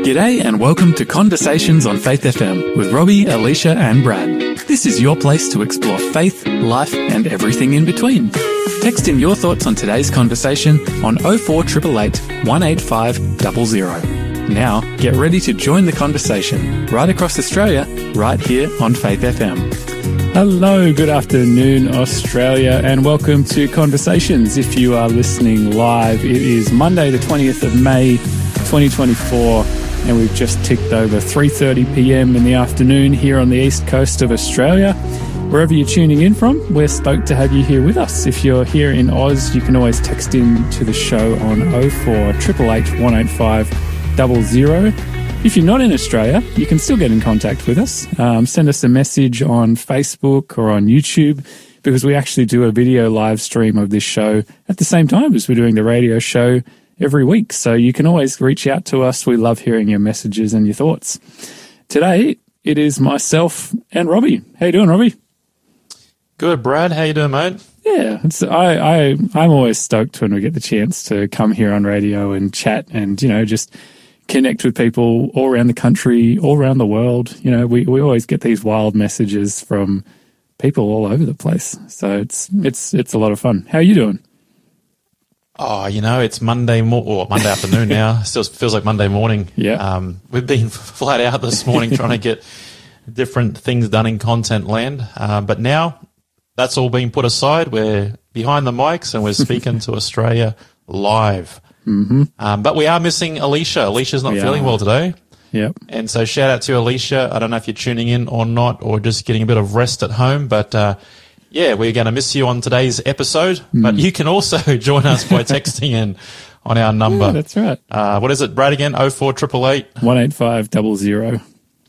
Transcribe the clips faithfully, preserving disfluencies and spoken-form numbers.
G'day and welcome to Conversations on Faith F M with Robbie, Alicia and Brad. This is your place to explore faith, life and everything in between. Text in your thoughts on today's conversation on oh four eight eight eight, one eight five zero zero. Now get ready to join the conversation right across Australia, right here on Faith F M. Hello, good afternoon Australia and welcome to Conversations. If you are listening live, it is Monday the twentieth of May twenty twenty-four. And we've just ticked over three thirty p m in the afternoon here on the east coast of Australia. Wherever you're tuning in from, we're stoked to have you here with us. If you're here in Oz, you can always text in to the show on oh four eight eight eight, one eight five zero zero. If you're not in Australia, you can still get in contact with us. Um, send us a message on Facebook or on YouTube, because we actually do a video live stream of this show at the same time as we're doing the radio show every week. So you can always reach out to us. We love hearing your messages and your thoughts. Today, it is myself and Robbie. How you doing, Robbie? Good, Brad. How you doing, mate? Yeah, it's, I, I, I'm always stoked when we get the chance to come here on radio and chat and, you know, just connect with people all around the country, all around the world. You know, we, we always get these wild messages from people all over the place. So it's, it's, it's a lot of fun. How are you doing? Oh, you know, it's Monday mo- or Monday afternoon now. Still feels like Monday morning. Yeah. Um, we've been flat out this morning trying to get different things done in content land. Uh, but now that's all being put aside. We're behind the mics and we're speaking to Australia live. Mm-hmm. Um, but we are missing Alicia. Alicia's not we feeling are. well today. Yep. And so shout out to Alicia. I don't know if you're tuning in or not, or just getting a bit of rest at home, but, uh, yeah, we're going to miss you on today's episode, mm. but you can also join us by texting in on our number. Yeah, that's right. Uh, what is it, Brad, again? oh four eight eight eight, one eight five zero zero.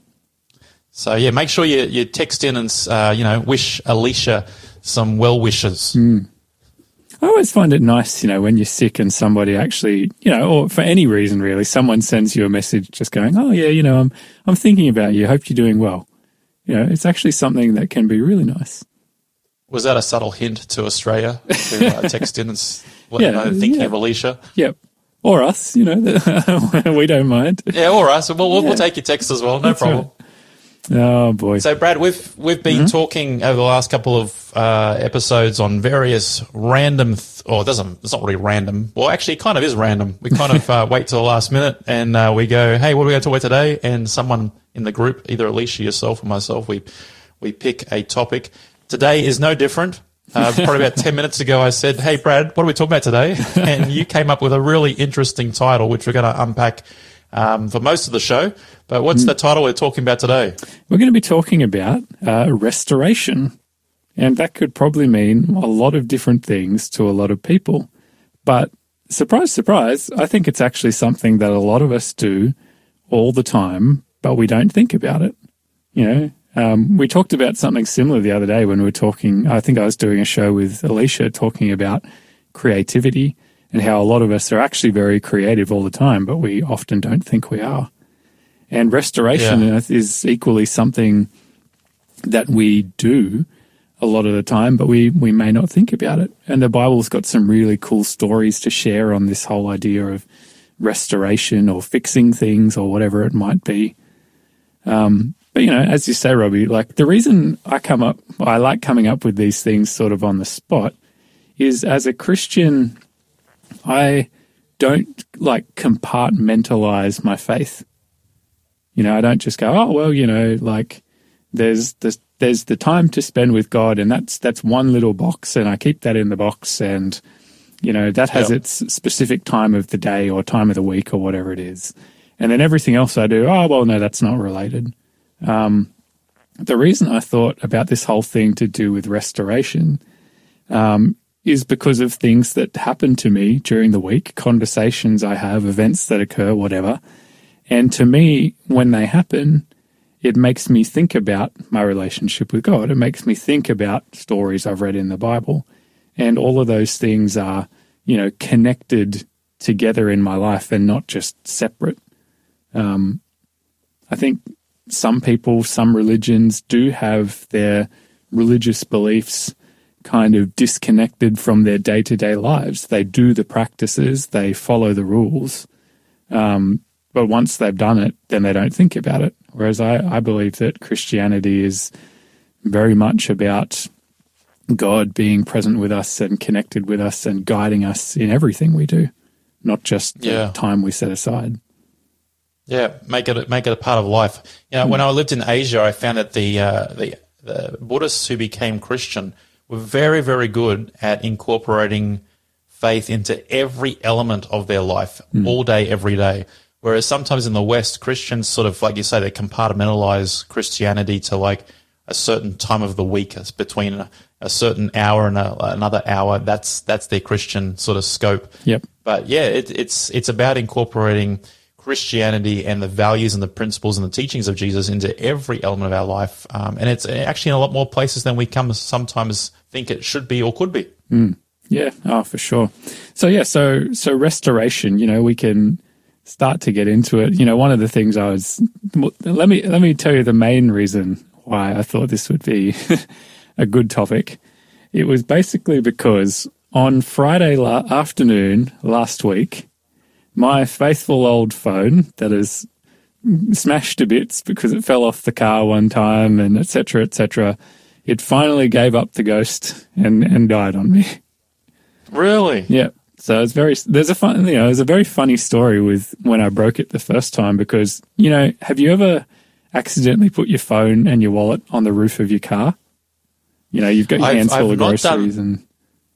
So, yeah, make sure you, you text in and, uh, you know, wish Alicia some well wishes. Mm. I always find it nice, you know, when you're sick and somebody actually, you know, or for any reason really, someone sends you a message just going, oh, yeah, you know, I'm I'm thinking about you. Hope you're doing well. You know, it's actually something that can be really nice. Was that a subtle hint to Australia to uh, text in and let yeah, them know thinking yeah. of Alicia? Yep. Or us, you know, we don't mind. Yeah, or us. We'll, we'll, yeah. we'll take your text as well. No That's problem. Right. Oh, boy. So, Brad, we've we've been mm-hmm. talking over the last couple of uh, episodes on various random, th- or it doesn't, it's not really random. Well, actually, it kind of is random. We kind of uh, wait till the last minute and uh, we go, hey, what are we going to talk about today? And someone in the group, either Alicia, yourself, or myself, we we pick a topic. Today is no different. Uh, probably about ten minutes ago, I said, hey, Brad, what are we talking about today? And you came up with a really interesting title, which we're going to unpack um, for most of the show. But what's mm. the title we're talking about today? We're going to be talking about uh, restoration. And that could probably mean a lot of different things to a lot of people. But surprise, surprise, I think it's actually something that a lot of us do all the time, but we don't think about it. You know, um, we talked about something similar the other day when we were talking. I think I was doing a show with Alicia talking about creativity and how a lot of us are actually very creative all the time, but we often don't think we are. And restoration yeah. is equally something that we do a lot of the time, but we, we may not think about it. And the Bible's got some really cool stories to share on this whole idea of restoration or fixing things or whatever it might be. Um, but, you know, as you say, Robbie, like the reason I come up, I like coming up with these things sort of on the spot is as a Christian, I don't like compartmentalize my faith. You know, I don't just go, oh, well, you know, like there's this, there's the time to spend with God and that's, that's one little box and I keep that in the box and, you know, that has yep. its specific time of the day or time of the week or whatever it is. And then everything else I do, oh, well, no, that's not related. Um, the reason I thought about this whole thing to do with restoration um, is because of things that happen to me during the week, conversations I have, events that occur, whatever. And to me, when they happen, it makes me think about my relationship with God. It makes me think about stories I've read in the Bible. And all of those things are, you know, connected together in my life and not just separate. Um, I think some people, some religions do have their religious beliefs kind of disconnected from their day-to-day lives. They do the practices, they follow the rules, um, but once they've done it, then they don't think about it. Whereas I, I believe that Christianity is very much about God being present with us and connected with us and guiding us in everything we do, not just the Yeah. time we set aside. Yeah, make it make it a part of life. You know, mm. when I lived in Asia, I found that the, uh, the the Buddhists who became Christian were very, very good at incorporating faith into every element of their life, mm. all day, every day. Whereas sometimes in the West, Christians sort of, like you say, they compartmentalize Christianity to like a certain time of the week, between a, a certain hour and a, another hour. That's that's their Christian sort of scope. Yep. But yeah, it, it's it's about incorporating Christianity and the values and the principles and the teachings of Jesus into every element of our life. Um, and it's actually in a lot more places than we come sometimes think it should be or could be. Mm. Yeah, oh, for sure. So yeah, so so restoration, you know, we can start to get into it. You know, one of the things I was, let me let me tell you the main reason why I thought this would be a good topic. It was basically because on Friday la- afternoon last week, my faithful old phone that is smashed to bits because it fell off the car one time and et cetera, et cetera, it finally gave up the ghost and, and died on me. Really? Yeah. So it's very, there's a fun, you know, there's a very funny story with when I broke it the first time because, you know, have you ever accidentally put your phone and your wallet on the roof of your car? You know, you've got your I've, hands full I've of not groceries done, and.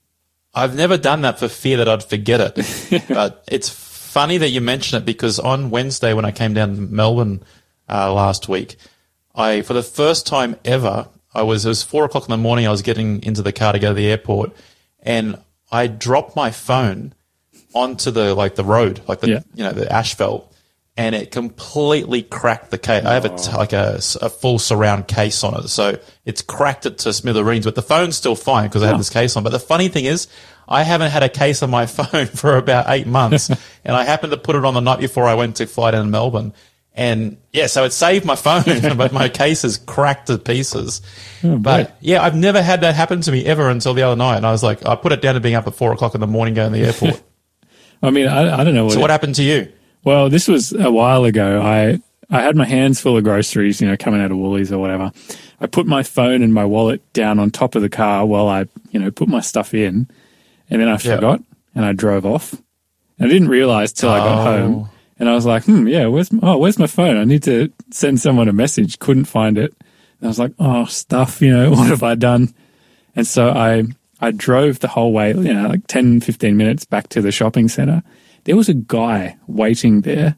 I've never done that for fear that I'd forget it. But it's funny that you mention it because on Wednesday when I came down to Melbourne uh, last week, I, for the first time ever, I was, it was four o'clock in the morning, I was getting into the car to go to the airport and I dropped my phone onto the, like the road, like the, yeah. you know, the asphalt. And it completely cracked the case. Oh. I have a, like a, a full surround case on it. So it's cracked it to smithereens, but the phone's still fine because I have oh. this case on. But the funny thing is, I haven't had a case on my phone for about eight months. And I happened to put it on the night before I went to fly down to Melbourne. And yeah, so it saved my phone, but my case is cracked to pieces. Oh, but yeah, I've never had that happen to me ever until the other night. And I was like, I put it down to being up at four o'clock in the morning going to the airport. I mean, I, I don't know. What so it, what happened to you? Well, this was a while ago. I, I had my hands full of groceries, you know, coming out of Woolies or whatever. I put my phone and my wallet down on top of the car while I, you know, put my stuff in. And then I forgot yep. and I drove off. And I didn't realize till oh. I got home. And I was like, hmm, yeah, where's, oh, where's my phone? I need to send someone a message. Couldn't find it. And I was like, oh, stuff, you know, what have I done? And so I, I drove the whole way, you know, like ten, fifteen minutes back to the shopping center. There was a guy waiting there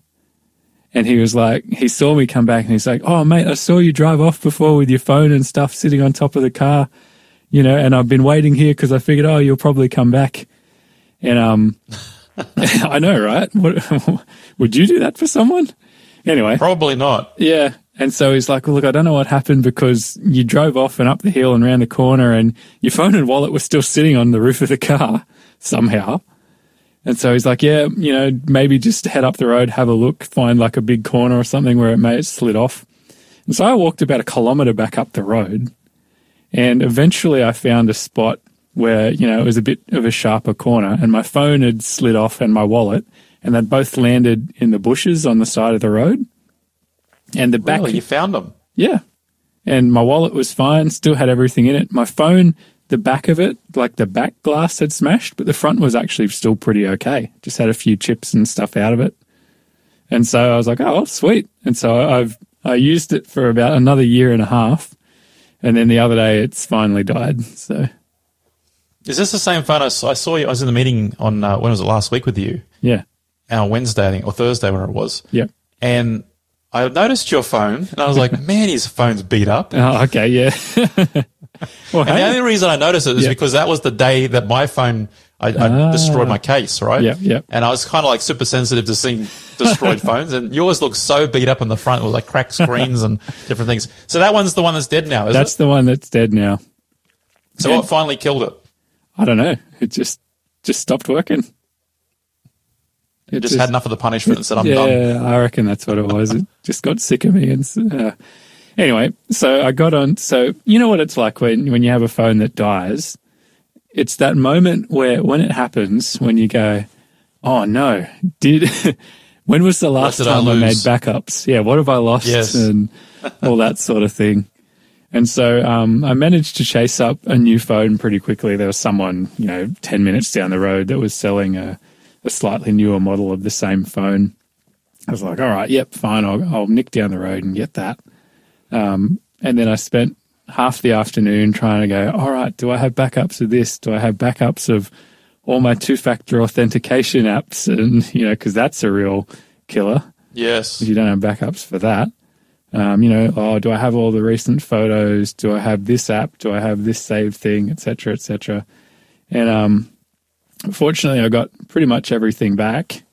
and he was like, he saw me come back and he's like, oh, mate, I saw you drive off before with your phone and stuff sitting on top of the car, you know, and I've been waiting here because I figured, oh, you'll probably come back. And, um, I know, right? What, would you do that for someone? Anyway. Probably not. Yeah. And so he's like, well, look, I don't know what happened because you drove off and up the hill and around the corner and your phone and wallet were still sitting on the roof of the car somehow. And so he's like, yeah, you know, maybe just head up the road, have a look, find like a big corner or something where it may have slid off. And so I walked about a kilometre back up the road and eventually I found a spot where, you know, it was a bit of a sharper corner and my phone had slid off and my wallet and they'd both landed in the bushes on the side of the road. And the back... Really? You found them? Yeah. And my wallet was fine, still had everything in it. My phone... The back of it, like the back glass had smashed, but the front was actually still pretty okay. Just had a few chips and stuff out of it. And so I was like, oh, sweet. And so I've I used it for about another year and a half. And then the other day it's finally died. So, is this the same phone? I saw, I saw you, I was in the meeting on, uh, when was it, last week with you? Yeah. Uh, Wednesday, I think, or Thursday, where it was. Yeah. And I noticed your phone and I was like, man, his phone's beat up. Oh, okay, yeah. Well, and hey. The only reason I noticed it is yep. because that was the day that my phone, I, I ah. destroyed my case, right? Yeah, yeah. And I was kind of like super sensitive to seeing destroyed phones, and yours looks so beat up in the front with like cracked screens and different things. So that one's the one that's dead now, is That's it? the one that's dead now. So yeah. What finally killed it? I don't know. It just just stopped working. It, it just, just had enough of the punishment and said, I'm yeah, done. Yeah, I reckon that's what it was. It just got sick of me and... Uh, Anyway, so I got on, so you know what it's like when, when you have a phone that dies? It's that moment where when it happens, when you go, oh no, did, when was the last did I time I, made lose? backups? Yeah, what have I lost? Yes. And all that sort of thing. And so um, I managed to chase up a new phone pretty quickly. There was someone, you know, ten minutes down the road that was selling a, a slightly newer model of the same phone. I was like, all right, yep, fine, I'll, I'll nick down the road and get that. Um, and then I spent half the afternoon trying to go, all right, do I have backups of this? Do I have backups of all my two-factor authentication apps? And, you know, because that's a real killer Yes. if you don't have backups for that. Um, you know, oh, do I have all the recent photos? Do I have this app? Do I have this saved thing, et cetera, et cetera? And um, fortunately, I got pretty much everything back.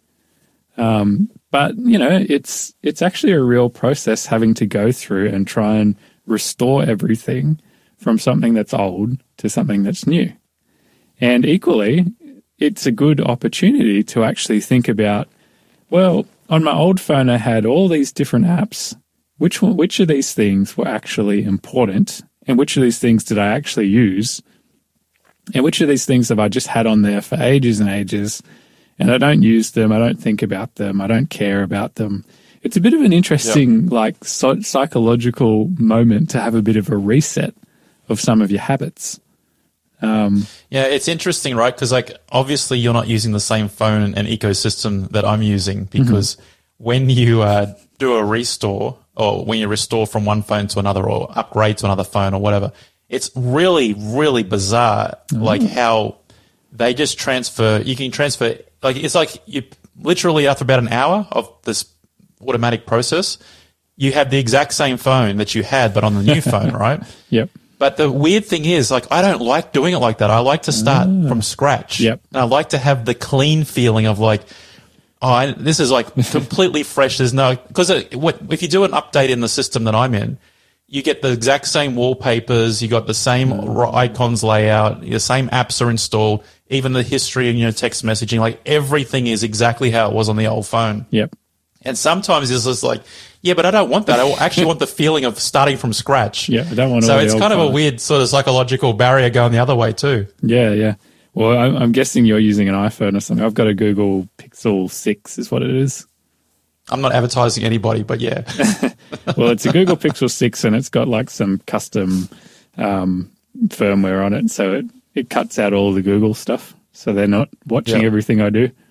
Um, but, you know, it's it's actually a real process having to go through and try and restore everything from something that's old to something that's new. And equally, it's a good opportunity to actually think about, well, on my old phone, I had all these different apps. Which one, which of these things were actually important, and which of these things did I actually use, and which of these things have I just had on there for ages and ages, and I don't use them, I don't think about them, I don't care about them. It's a bit of an interesting, yep. like, so- psychological moment to have a bit of a reset of some of your habits. Um, yeah, it's interesting, right? Because, like, obviously you're not using the same phone and ecosystem that I'm using, because mm-hmm. when you uh, do a restore, or when you restore from one phone to another, or upgrade to another phone or whatever, it's really, really bizarre, mm. like how they just transfer. You can transfer, like it's like you literally after about an hour of this automatic process, you have the exact same phone that you had, but on the new phone, right? Yep. But the weird thing is, like, I don't like doing it like that. I like to start ah. from scratch. Yep. And I like to have the clean feeling of like, oh, I, this is like completely fresh. There's no, because if you do an update in the system that I'm in, you get the exact same wallpapers, you got the same mm. icons layout, the same apps are installed, even the history and, you know, text messaging, like everything is exactly how it was on the old phone. Yep. And sometimes it's just like, yeah, but I don't want that. I actually want the feeling of starting from scratch. Yeah, I don't want so all it's the kind old of phone. a weird sort of psychological barrier going the other way too. Yeah, yeah. Well, I'm, I'm guessing you're using an iPhone or something. I've got a Google Pixel six is what it is. I'm not advertising anybody, but yeah. Well, it's a Google Pixel six, and it's got like some custom um, firmware on it. So it, it cuts out all the Google stuff. So they're not watching yep. everything I do.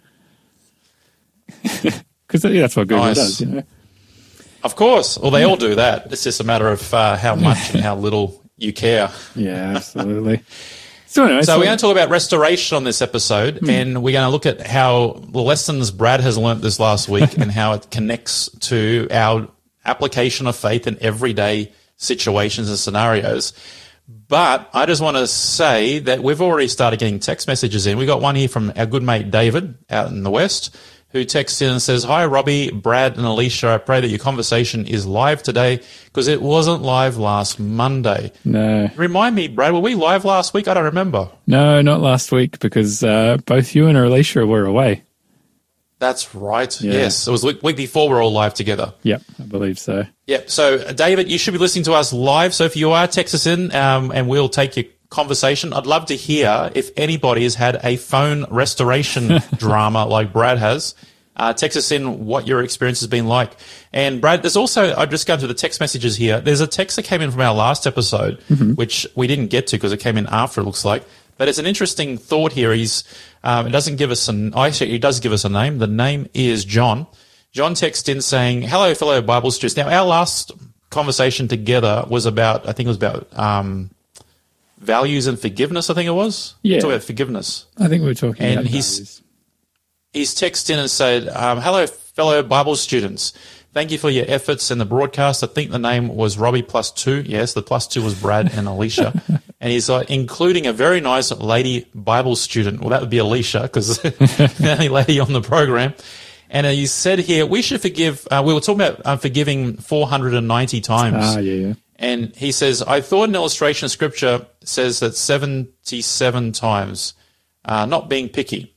Because yeah, that's what Google nice. does, you know. Of course. Well, they all do that. It's just a matter of uh, how much and how little you care. Yeah, absolutely. So, anyway, so, so we're going to talk about restoration on this episode, hmm. and we're going to look at how the lessons Brad has learnt this last week and how it connects to our application of faith in everyday situations and scenarios. But I just want to say that we've already started getting text messages in. We got one here from our good mate David out in the West, who texts in and says, "Hi, Robbie, Brad, and Alicia. I pray that your conversation is live today because it wasn't live last Monday." No. Remind me, Brad, were we live last week? I don't remember. No, not last week because uh, both you and Alicia were away. That's right. Yeah. Yes. It was the week before we were all live together. Yep, I believe so. Yep. So, David, you should be listening to us live. So if you are, text us in um, and we'll take your conversation. I'd love to hear if anybody has had a phone restoration drama like Brad has. Uh, text us in what your experience has been like. And Brad, there's also, I've just gone to the text messages here. There's a text that came in from our last episode, mm-hmm. which we didn't get to because it came in after, it looks like. But it's an interesting thought here. He's, um, it doesn't give us an, actually, he does give us a name. The name is John. John texted in saying, "Hello, fellow Bible students." Now, our last conversation together was about, I think it was about, um, values and forgiveness, I think it was. Yeah. Talk about forgiveness. I think we were talking and about he's, values. He's texted in and said, um, "Hello, fellow Bible students. Thank you for your efforts in the broadcast." I think the name was Robbie plus two. Yes, the plus two was Brad and Alicia. And he's like, including a very nice lady Bible student. Well, that would be Alicia because the only lady on the program. And he said here, we should forgive, uh, we were talking about uh, forgiving four hundred ninety times. Ah, yeah, yeah. And he says, I thought an illustration of scripture says that seventy-seven times, uh, not being picky.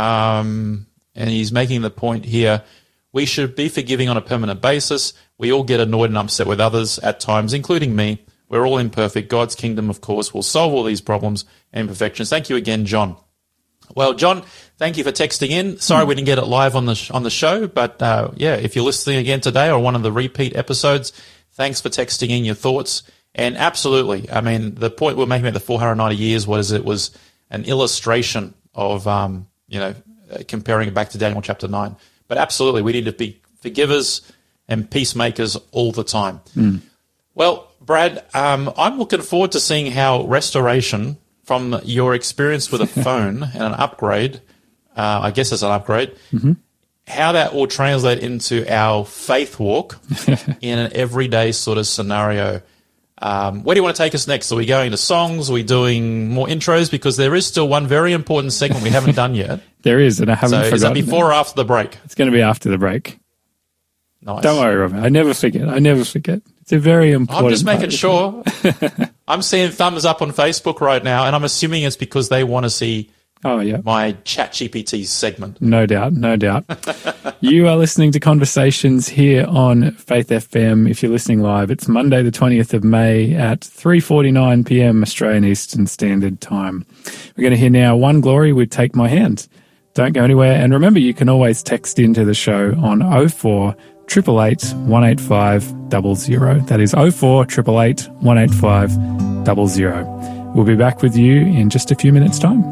Um, and he's making the point here, we should be forgiving on a permanent basis. We all get annoyed and upset with others at times, including me. We're all imperfect. God's kingdom, of course, will solve all these problems and imperfections. Thank you again, John. Well, John, thank you for texting in. Sorry we didn't get it live on the sh- on the show, but uh, yeah, if you're listening again today or one of the repeat episodes, thanks for texting in your thoughts. And absolutely, I mean, the point we're making about the four hundred ninety years was it was an illustration of, um, you know, comparing it back to Daniel chapter nine. But absolutely, we need to be forgivers and peacemakers all the time. Mm. Well, Brad, um, I'm looking forward to seeing how restoration from your experience with a phone and an upgrade, uh, I guess it's an upgrade, mm-hmm. how that will translate into our faith walk in an everyday sort of scenario. Um, where do you want to take us next? Are we going to songs? Are we doing more intros? Because there is still one very important segment we haven't done yet. There is, and I haven't so forgotten. Is that before or after the break? It's going to be after the break. Nice. Don't worry, Robert. I never forget. I never forget. It's a very important I'm just making part. sure. I'm seeing thumbs up on Facebook right now, and I'm assuming it's because they want to see oh, yeah. my ChatGPT segment. No doubt, no doubt. You are listening to Conversations here on Faith F M. If you're listening live, it's Monday the twentieth of May at three forty-nine p.m. Australian Eastern Standard Time. We're going to hear now One Glory with Take My Hand. Don't go anywhere. And remember, you can always text into the show on oh four eight eight eight, one eight five zero zero. That is oh four eight eight eight, one eight five zero zero. We'll be back with you in just a few minutes' time.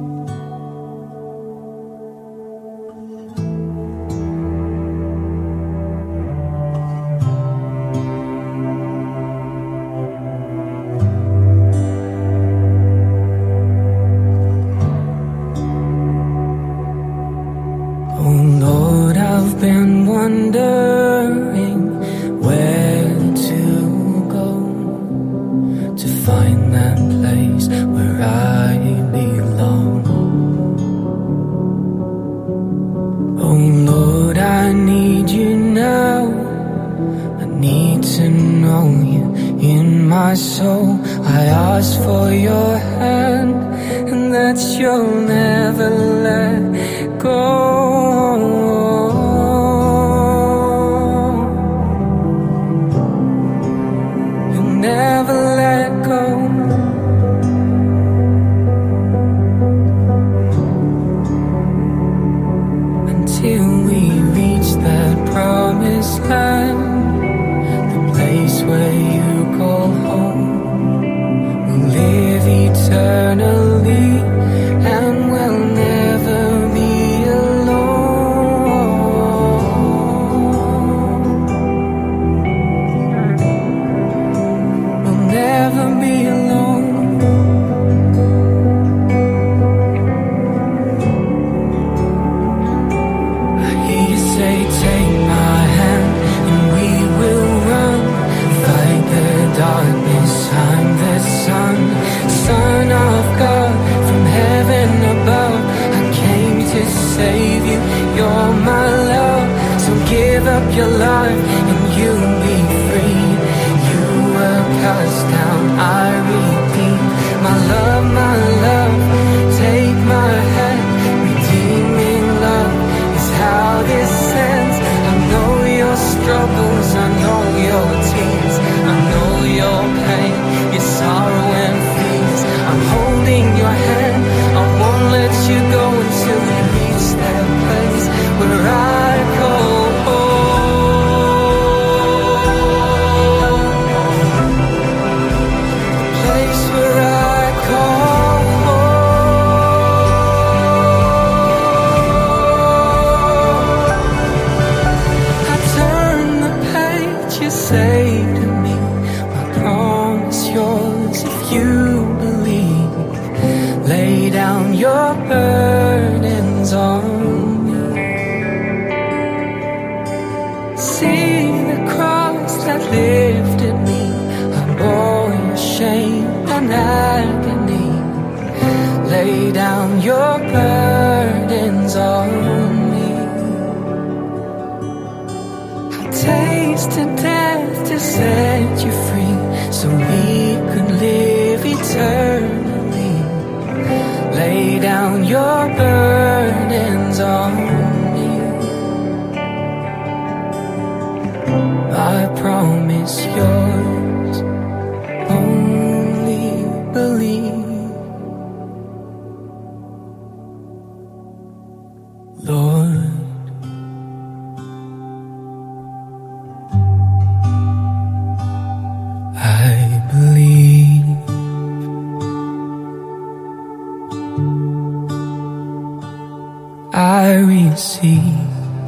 receive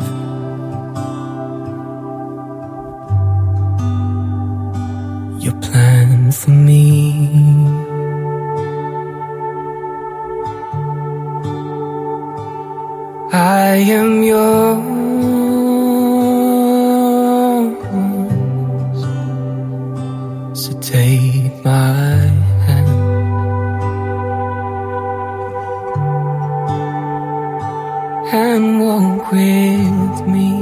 your plan for me. I am yours, so take my hand and walk with me.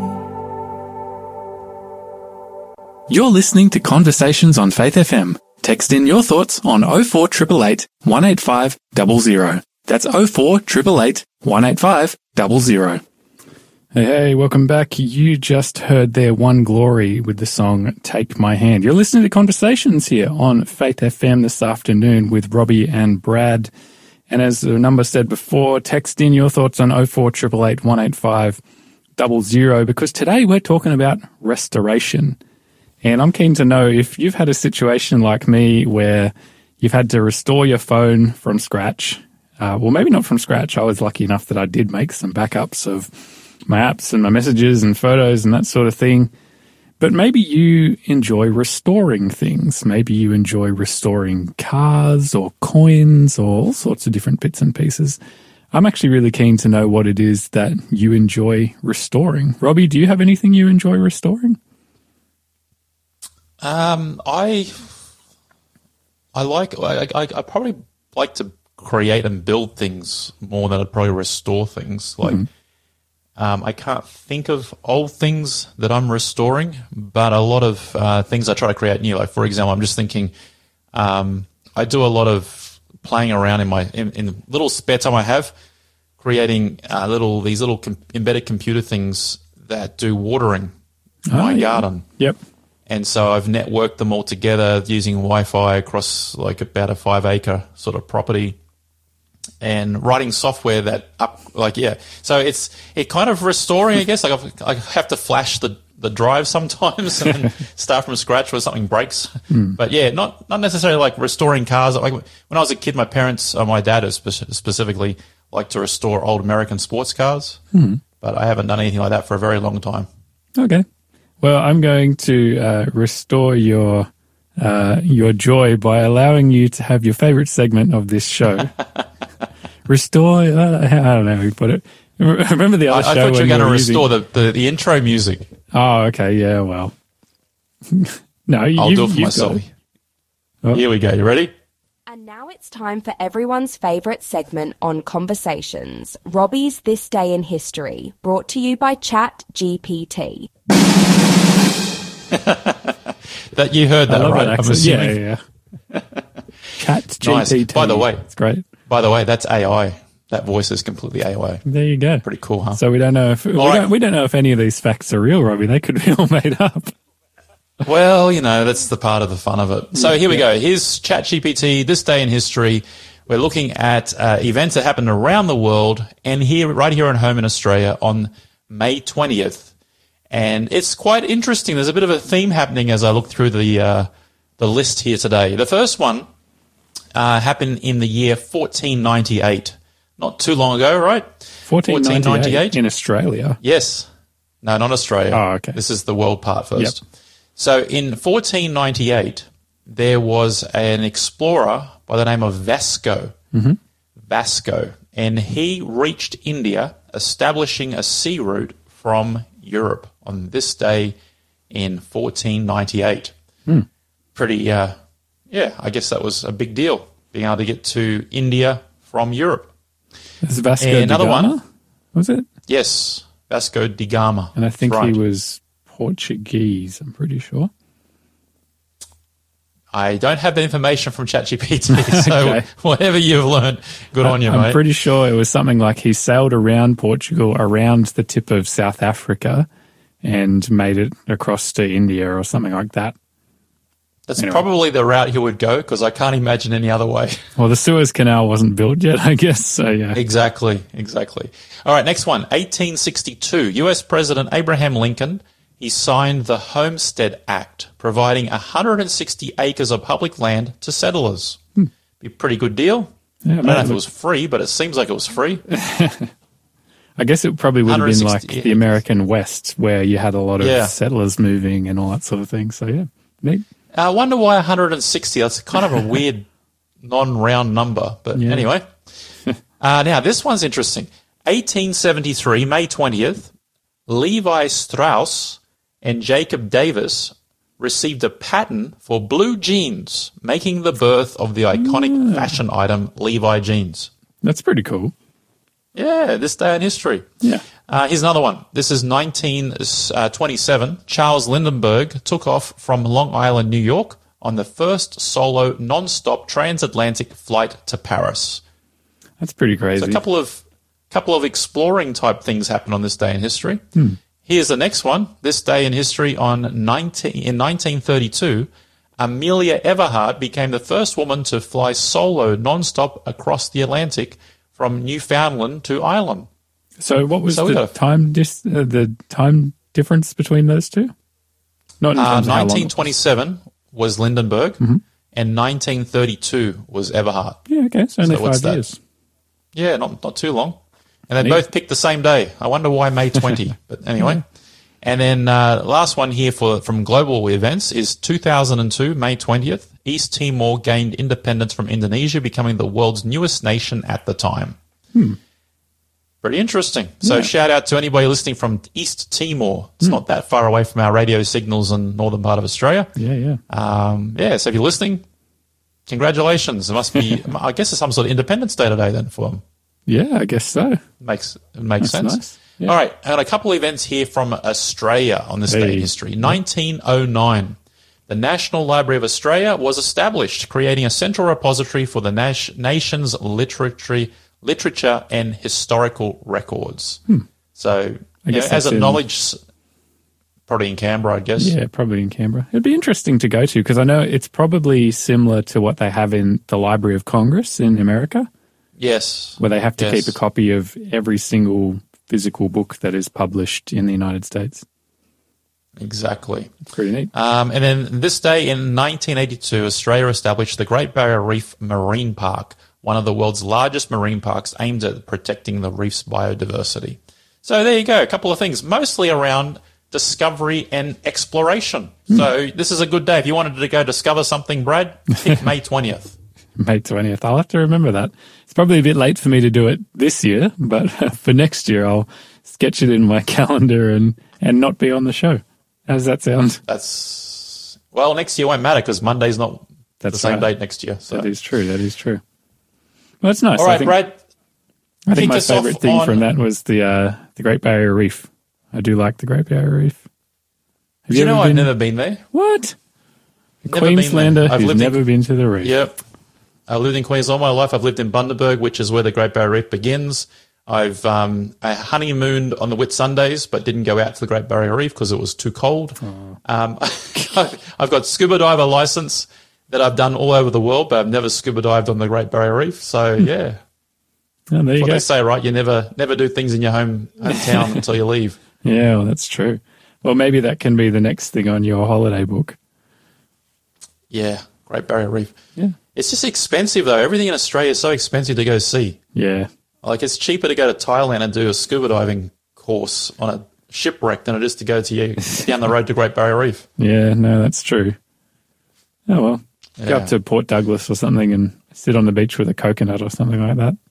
You're listening to Conversations on Faith F M. Text in your thoughts on oh four eight eight eight, one eight five zero zero. That's oh four eight eight eight, one eight five zero zero. Hey, hey, welcome back. You just heard there One Glory with the song Take My Hand. You're listening to Conversations here on Faith F M this afternoon with Robbie and Brad. And as the number said before, text in your thoughts on oh four eight eight eight, one eight five zero zero because today we're talking about restoration. And I'm keen to know if you've had a situation like me where you've had to restore your phone from scratch. Uh, well, maybe not from scratch. I was lucky enough that I did make some backups of my apps and my messages and photos and that sort of thing. But maybe you enjoy restoring things. Maybe you enjoy restoring cars or coins or all sorts of different bits and pieces. I'm actually really keen to know what it is that you enjoy restoring. Robbie, do you have anything you enjoy restoring? Um, I, I like, I, I, I probably like to create and build things more than I'd probably restore things. Like, mm-hmm. um, I can't think of old things that I'm restoring, but a lot of uh, things I try to create new. Like, for example, I'm just thinking, um, I do a lot of playing around in my in, in the little spare time I have, creating uh, little these little com- embedded computer things that do watering oh, my yeah. garden. Yep. And so I've networked them all together using Wi-Fi across like about a five acre sort of property and writing software that up like, yeah. So it's, it kind of restoring, I guess. Like I've, I have to flash the, the drive sometimes and start from scratch when something breaks. Mm. But yeah, not, not necessarily like restoring cars. Like when I was a kid, my parents, or my dad spe- specifically liked to restore old American sports cars. Mm. But I haven't done anything like that for a very long time. Okay. Well, I'm going to uh, restore your uh, your joy by allowing you to have your favorite segment of this show. Restore, uh, I don't know how you put it. Remember the other I, I show? thought you were going to using... restore the, the, the intro music. Oh, okay, yeah, well. no, you, I'll you, do it for myself. Oh. Here we go. You ready? And now it's time for everyone's favourite segment on Conversations, Robbie's This Day in History, brought to you by Chat G P T. That you heard that, right? I'm assuming. Yeah, yeah. Chat G P T. Nice. By the way, it's great. By the way, that's A I. That voice is completely A I. There you go. Pretty cool, huh? So we don't know if we, right. don't, we don't know if any of these facts are real, Robbie. They could be all made up. Well, you know, that's the part of the fun of it. So here we go. Here's ChatGPT, This Day in History. We're looking at uh, events that happened around the world and here, right here at home in Australia on May twentieth. And it's quite interesting. There's a bit of a theme happening as I look through the uh, the list here today. The first one uh, happened in the year fourteen ninety-eight. Not too long ago, right? fourteen ninety-eight in Australia? Yes. No, not Australia. Oh, okay. This is the world part first. Yep. So in fourteen ninety-eight, there was an explorer by the name of Vasco. Mm-hmm. Vasco. And he reached India, establishing a sea route from Europe on this day in fourteen ninety-eight. Mm. Pretty, uh, yeah, I guess that was a big deal, being able to get to India from Europe. Is Vasco and da another Gama? one, was it? Yes, Vasco da Gama. And I think right. he was Portuguese, I'm pretty sure. I don't have the information from ChatGPT, so okay. Whatever you've learned, good on you, I'm mate. I'm pretty sure it was something like he sailed around Portugal, around the tip of South Africa, and made it across to India or something like that. That's anyway. Probably the route he would go, because I can't imagine any other way. Well, the Suez Canal wasn't built yet, I guess, so yeah. Exactly, exactly. All right, next one, eighteen sixty-two. U S President Abraham Lincoln, he signed the Homestead Act, providing one hundred sixty acres of public land to settlers. Hmm. Be a pretty good deal. Yeah, I don't know if it was free, but it seems like it was free. I guess it probably would have been like one hundred sixty the American West, where you had a lot of Yeah. settlers moving and all that sort of thing. So, yeah, neat. I wonder why one hundred sixty. That's kind of a weird non-round number. But Yeah. anyway. Uh, now, this one's interesting. eighteen seventy-three, May twentieth, Levi Strauss and Jacob Davis received a patent for blue jeans, making the birth of the iconic fashion item Levi jeans. That's pretty cool. Yeah, this day in history. Yeah. Uh, here's another one. This is nineteen twenty-seven. Charles Lindbergh took off from Long Island, New York, on the first solo non-stop transatlantic flight to Paris. That's pretty crazy. So a couple of couple of exploring type things happen on this day in history. Hmm. Here's the next one. This day in history on nineteen in nineteen thirty-two, Amelia Earhart became the first woman to fly solo non-stop across the Atlantic from Newfoundland to Ireland. So what was So we the got a- time dis- uh, the time difference between those two? Not in Uh, terms of how long it was. nineteen twenty-seven was Lindenberg, Mm-hmm. and nineteen thirty-two was Eberhard. Yeah, okay. So only So what's five that? years. Yeah, not not too long. And they Neat. both picked the same day. I wonder why May twentieth. But anyway. And then uh, last one here for from global events is two thousand two, May twentieth. East Timor gained independence from Indonesia, becoming the world's newest nation at the time. Hmm. Pretty interesting. So Yeah. shout out to anybody listening from East Timor. It's not that far away from our radio signals in northern part of Australia. Yeah, yeah. Um, yeah, so if you're listening, congratulations. It must be, I guess it's some sort of Independence Day today then for them. Yeah, I guess so. Makes it makes That's sense. nice. Yeah. All right, and a couple of events here from Australia on this day Hey. in history. nineteen oh nine, the National Library of Australia was established, creating a central repository for the nas- nation's literature, literature and historical records. So, Hmm. I you know, guess as that's a in- knowledge, probably in Canberra, I guess. Yeah, probably in Canberra. It'd be interesting to go to because I know it's probably similar to what they have in the Library of Congress in America, Yes. where they have to Yes. keep a copy of every single physical book that is published in the United States. Exactly. Pretty neat. Um, and then this day in nineteen eighty-two, Australia established the Great Barrier Reef Marine Park, one of the world's largest marine parks aimed at protecting the reef's biodiversity. So there you go, a couple of things, mostly around discovery and exploration. So this is a good day. If you wanted to go discover something, Brad, pick May twentieth. May twentieth. I'll have to remember that. It's probably a bit late for me to do it this year, but for next year, I'll sketch it in my calendar and, and not be on the show. How does that sound? That's, well, next year won't matter because Monday's not That's the same right. date next year. So. That is true. That is true. Well, that's nice. All I right, think, Brad. I think kick my us off favourite thing on- from that was the uh, the Great Barrier Reef. I do like the Great Barrier Reef. Have Do you know ever I've been? never been there? What? A Never been there. Queenslander I've who's lived in- never been to the reef. Yep. I lived in Queensland all my life. I've lived in Bundaberg, which is where the Great Barrier Reef begins. I've um, I honeymooned on the Whitsundays, but didn't go out to the Great Barrier Reef because it was too cold. Um, I've got scuba diver license that I've done all over the world, but I've never scuba dived on the Great Barrier Reef. So yeah, Oh, there you what go. they say, right? You never never do things in your home hometown until you leave. Yeah, well, that's true. Well, maybe that can be the next thing on your holiday book. Yeah, Great Barrier Reef. Yeah. It's just expensive though. Everything in Australia is so expensive to go see. Yeah. Like, it's cheaper to go to Thailand and do a scuba diving course on a shipwreck than it is to go to you down the road to Great Barrier Reef. Yeah, no, that's true. Oh, well. Go Yeah. up to Port Douglas or something and sit on the beach with a coconut or something like that.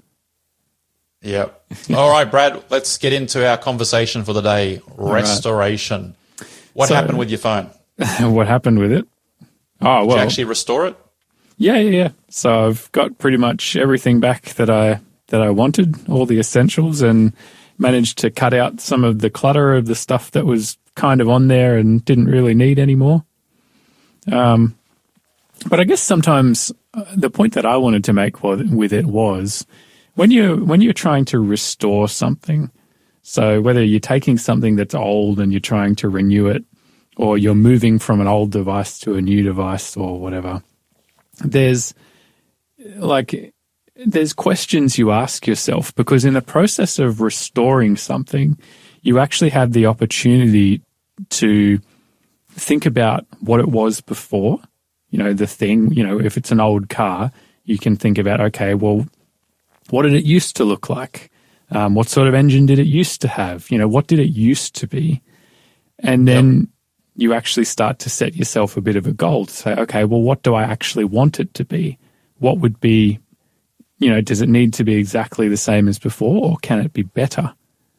Yep. All right, Brad, let's get into our conversation for the day. Restoration. What So- happened with your phone? What happened with it? Oh, Did well. you actually restore it? Yeah, yeah, yeah. So I've got pretty much everything back that I that I wanted, all the essentials, and managed to cut out some of the clutter of the stuff that was kind of on there and didn't really need anymore. Um, but I guess sometimes uh, the point that I wanted to make wa- with it was when you when you're trying to restore something. So whether you're taking something that's old and you're trying to renew it, or you're moving from an old device to a new device or whatever, there's like there's questions you ask yourself, because in the process of restoring something, you actually have the opportunity to think about what it was before. You know, the thing, you know, if it's an old car, you can think about, okay, well, what did it used to look like? Um, what sort of engine did it used to have? You know, what did it used to be? And then yep. you actually start to set yourself a bit of a goal to say, okay, well, what do I actually want it to be? What would be, you know, does it need to be exactly the same as before, or can it be better?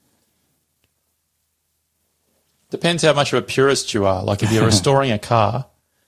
Depends how much of a purist you are. Like if you're restoring a car,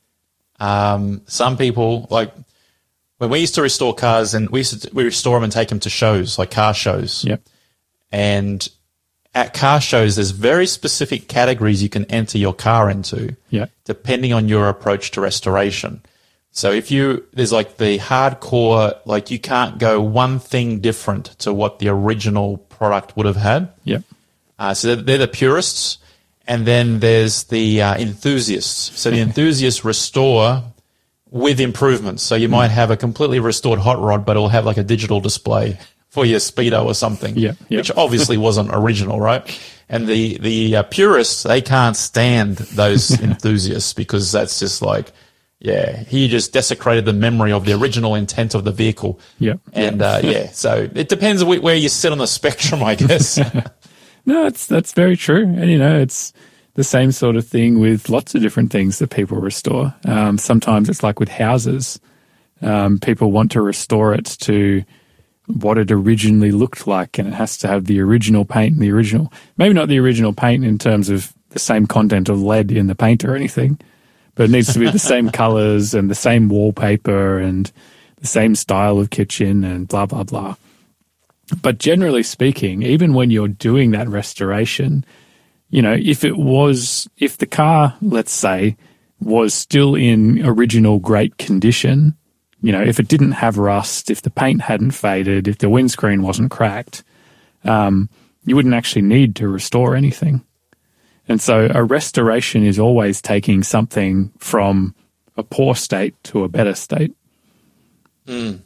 um, some people, like when we used to restore cars, and we used to, we restore them and take them to shows, like car shows. Yep. And at car shows, there's very specific categories you can enter your car into, yep. depending on your approach to restoration. So if you, there's like the hardcore, like you can't go one thing different to what the original product would have had. Yep. Uh, so they're, they're the purists. And then there's the uh, enthusiasts. So the enthusiasts restore with improvements. So you might have a completely restored hot rod, but it'll have like a digital display for your Speedo or something, yep, yep. which obviously wasn't original, right? And the, the uh, purists, they can't stand those enthusiasts because that's just like, yeah, he just desecrated the memory of the original intent of the vehicle. Yep. And, uh, yeah, so it depends where you sit on the spectrum, I guess. No, it's, that's very true. And, you know, it's the same sort of thing with lots of different things that people restore. Um, sometimes it's like with houses. Um, people want to restore it to what it originally looked like, and it has to have the original paint and the original, maybe not the original paint in terms of the same content of lead in the paint or anything, but it needs to be the same colors and the same wallpaper and the same style of kitchen and blah, blah, blah. But generally speaking, even when you're doing that restoration, you know, if it was, if the car, let's say, was still in original great condition, you know, if it didn't have rust, if the paint hadn't faded, if the windscreen wasn't cracked, um, you wouldn't actually need to restore anything. And so a restoration is always taking something from a poor state to a better state. Mm.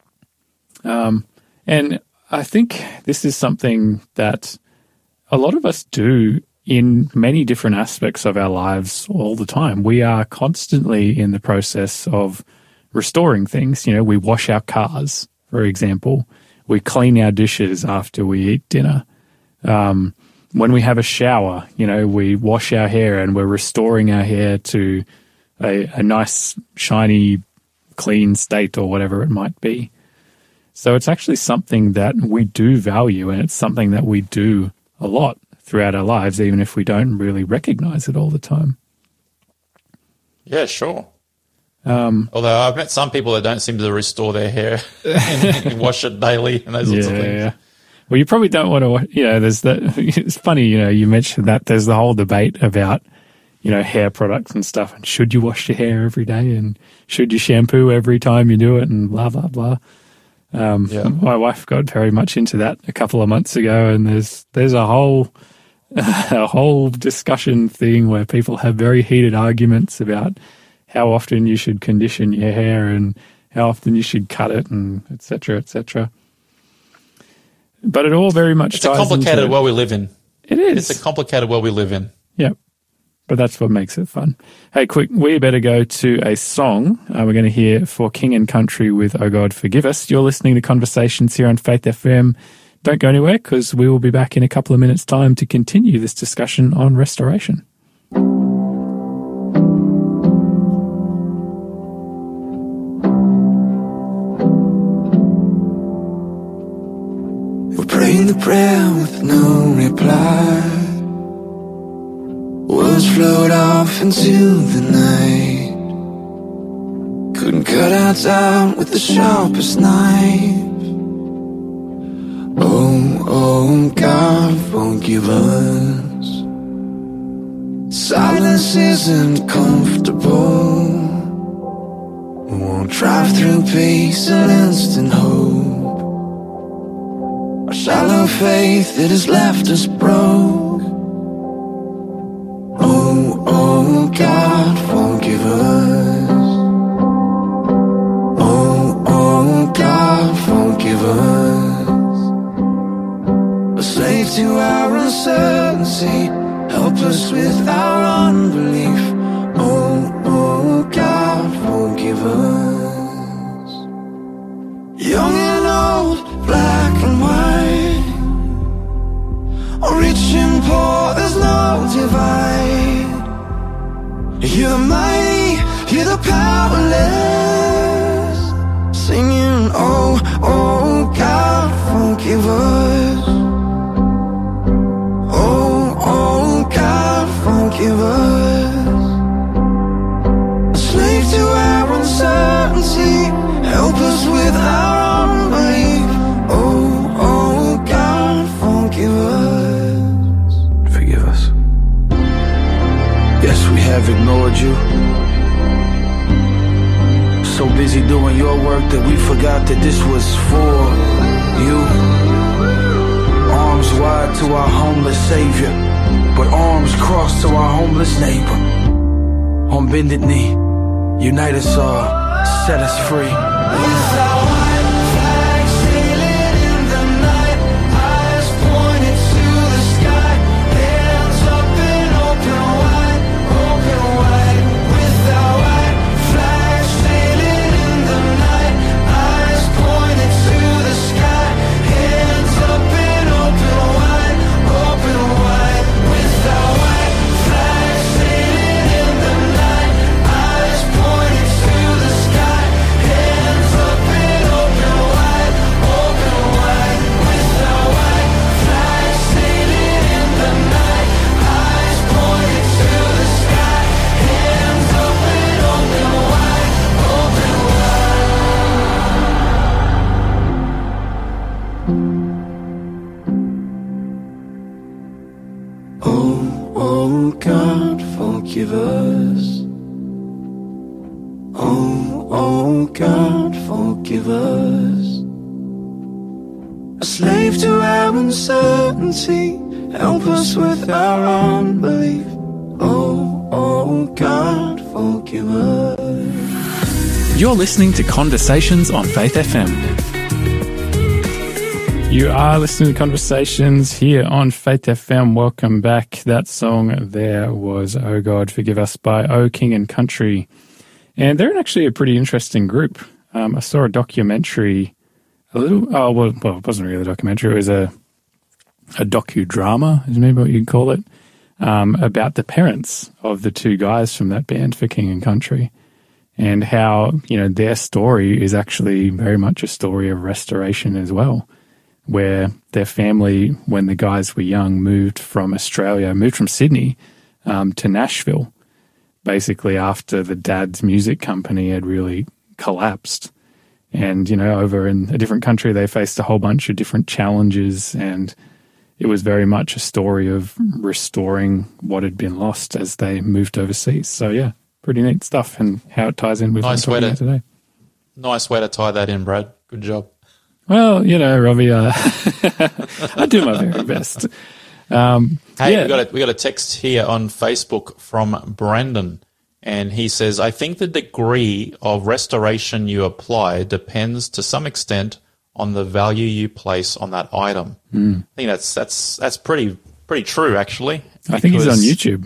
Um, and I think this is something that a lot of us do in many different aspects of our lives all the time. We are constantly in the process of restoring things. You know, we wash our cars, for example. We clean our dishes after we eat dinner. Um, when we have a shower, you know, we wash our hair and we're restoring our hair to a, a nice, shiny, clean state or whatever it might be. So it's actually something that we do value, and it's something that we do a lot throughout our lives, even if we don't really recognize it all the time. Yeah, sure. Um, Although I've met some people that don't seem to restore their hair and wash it daily and those sorts yeah, of things. Yeah. Well, you probably don't want to, you know, there's that, it's funny, you know, you mentioned that there's the whole debate about, you know, hair products and stuff, and should you wash your hair every day, and should you shampoo every time you do it, and blah, blah, blah. Um, yeah. My wife got very much into that a couple of months ago, and there's there's a whole a whole discussion thing where people have very heated arguments about how often you should condition your hair and how often you should cut it, and et cetera, et cetera. But it all very much it's a ties complicated into, world we live in. It is. It's a complicated world we live in. Yep. But that's what makes it fun. Hey, quick, we better go to a song. Uh, we're going to hear For King and Country with Oh God Forgive Us. You're listening to Conversations here on Faith F M. Don't go anywhere, because we will be back in a couple of minutes' time to continue this discussion on restoration. We prayed the prayer with no reply. Words flowed off into the night. Couldn't cut our doubt with the sharpest knife. Oh, oh, God, forgive us. Silence isn't comfortable. We won't drive through peace and instant hope. Our shallow faith that has left us broke. Oh, oh, God, forgive us. Oh, oh, God, forgive us. A slave to our uncertainty, helpless with our unbelief. Oh, oh, God, forgive us. Young and old, black and white, You're the mighty, you're the powerless, singing, oh, oh, God, forgive us. Oh, oh, God, forgive us. A slave to our uncertainty, help us with our unbelief. Oh, oh, God, forgive us. Forgive us. Yes, we have ignored you. So busy doing your work that we forgot that this was for you. Arms wide to our homeless savior, but arms crossed to our homeless neighbor. On bended knee, unite us all, set us free. With our white flag sailing in the night, eyes pointed to the sky, hands up and open wide, open wide. With our white flag sailing in the night, eyes pointed to the sky, hands up and open wide, open wide. With our white flag sailing in the night, eyes pointed to the sky, hands up and open wide, open wide. With our white flag sailing in the night, eyes pointed to the sky, hands up and open wide, open wide. Oh, oh, God, forgive us. Oh, oh, God, forgive us. A slave to our uncertainty, help us with our unbelief. Oh, oh, God, forgive us. You're listening to Conversations on Faith F M. You are listening to Conversations here on Faith F M. Welcome back. That song there was Oh God, Forgive Us by O King and Country. And they're actually a pretty interesting group. Um, I saw a documentary, a little, oh, well, well, it wasn't really a documentary. It was a, a docudrama, is maybe what you'd call it, um, about the parents of the two guys from that band for King and Country. And how, you know, their story is actually very much a story of restoration as well, where their family, when the guys were young, moved from Australia, moved from Sydney um, to Nashville, basically after the dad's music company had really collapsed. And, you know, over in a different country, they faced a whole bunch of different challenges, and it was very much a story of restoring what had been lost as they moved overseas. So, yeah, pretty neat stuff, and how it ties in with Nice what way we're talking to- about today. Nice way to tie that in, Brad. Good job. Well, you know, Robbie, uh, I do my very best. Um, Hey, yeah. we got a, we got a text here on Facebook from Brandon, and he says, I think the degree of restoration you apply depends to some extent on the value you place on that item. Mm. I think that's that's that's pretty pretty true, actually. I think he's on because- YouTube.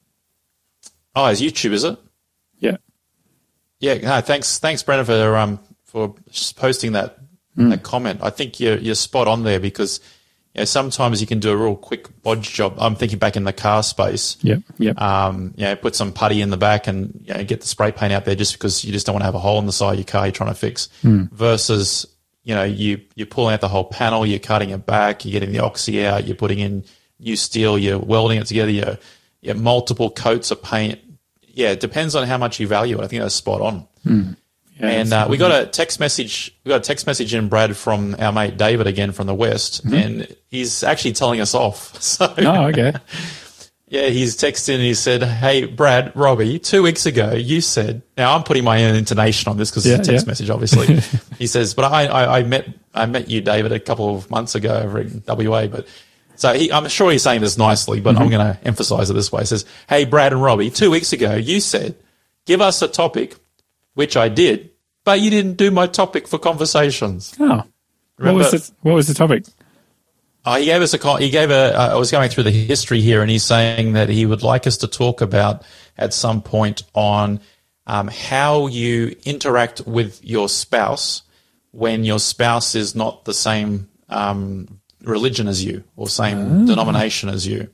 Oh, it's YouTube, is it? Yeah. Yeah. No, thanks, thanks, Brandon, for um for posting that Mm. that comment. I think you're you're spot on there, because you know, sometimes you can do a real quick bodge job. I'm thinking back in the car space. Yep. Yep. Um, you know, put some putty in the back and you know, get the spray paint out there just because you just don't want to have a hole in the side of your car you're trying to fix. Mm. Versus, you know, you you're pulling out the whole panel, you're cutting it back, you're getting the oxy out, you're putting in new steel, you're welding it together, you're, you're multiple coats of paint. Yeah, it depends on how much you value it. I think that's spot on. Mm. Yeah, and uh, we got a text message. We got a text message in, Brad, from our mate David again from the West, Mm-hmm. and he's actually telling us off. So, Oh, okay. yeah, he's texted and he said, "Hey, Brad, Robbie, two weeks ago you said." Now I'm putting my own intonation on this because it's Yeah, a text yeah. message, obviously. He says, "But I, I, I met I met you, David, a couple of months ago over in W A." But so he, I'm sure he's saying this nicely, but Mm-hmm. I'm going to emphasize it this way. He says, "Hey, Brad and Robbie, two weeks ago you said, give us a topic, which I did, but you didn't do my topic for conversations." Oh, what Remember- was the, what was the topic? Uh, he gave us a call. He gave a. Uh, I was going through the history here, and he's saying that he would like us to talk about at some point on um, how you interact with your spouse when your spouse is not the same um, religion as you or same denomination as you.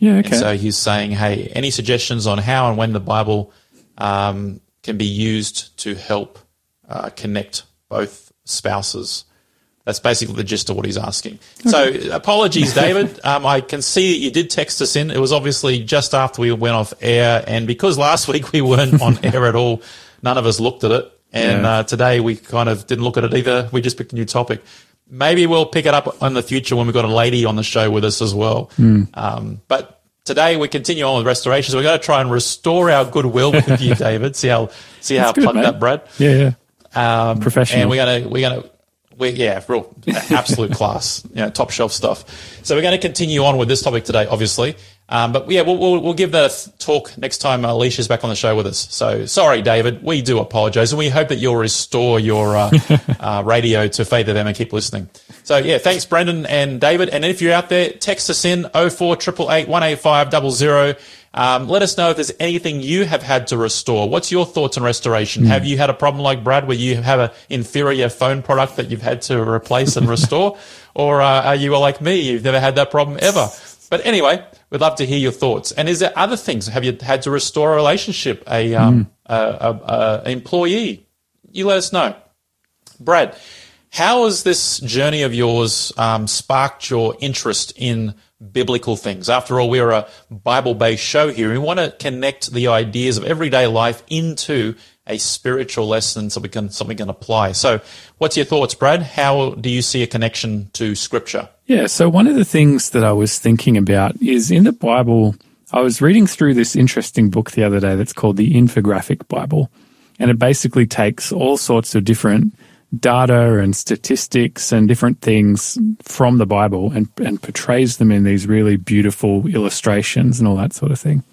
Yeah, okay. And so he's saying, hey, any suggestions on how and when the Bible um, can be used to help uh, connect both spouses? That's basically the gist of what he's asking. Okay. So apologies, David. Um, I can see that you did text us in. It was obviously just after we went off air, and because last week we weren't on air at all, none of us looked at it. And yeah. uh, today we kind of didn't look at it either. We just picked a new topic. Maybe we'll pick it up in the future when we've got a lady on the show with us as well. Mm. Um, but today we continue on with restoration. So we're going to try and restore our goodwill with you, David. See how see how I plugged that, Brad. Yeah, yeah. Um, Professional. And we're gonna we're gonna we yeah, real absolute class, you know, top shelf stuff. So we're going to continue on with this topic today, obviously. Um, but yeah, we'll, we'll we'll give that a talk next time Alicia's back on the show with us. So sorry, David, we do apologise, and we hope that you'll restore your uh, uh, radio to Faith F M and keep listening. So yeah, thanks, Brendan and David. And if you're out there, text us in oh four eight eight eight, one eight five zero zero. Um, let us know if there's anything you have had to restore. What's your thoughts on restoration? Mm. Have you had a problem like Brad where you have an inferior phone product that you've had to replace and restore? Or uh, are you like me? You've never had that problem ever. But anyway, we'd love to hear your thoughts. And is there other things? Have you had to restore a relationship, a, um, mm. a, a, a employee? You let us know. Brad, how has this journey of yours um, sparked your interest in biblical things? After all, we're a Bible-based show here. We want to connect the ideas of everyday life into a spiritual lesson so we can something we can apply. So what's your thoughts, Brad? How do you see a connection to Scripture? Yeah, so one of the things that I was thinking about is in the Bible, I was reading through this interesting book the other day that's called the Infographic Bible, and it basically takes all sorts of different data and statistics and different things from the Bible and, and portrays them in these really beautiful illustrations and all that sort of thing.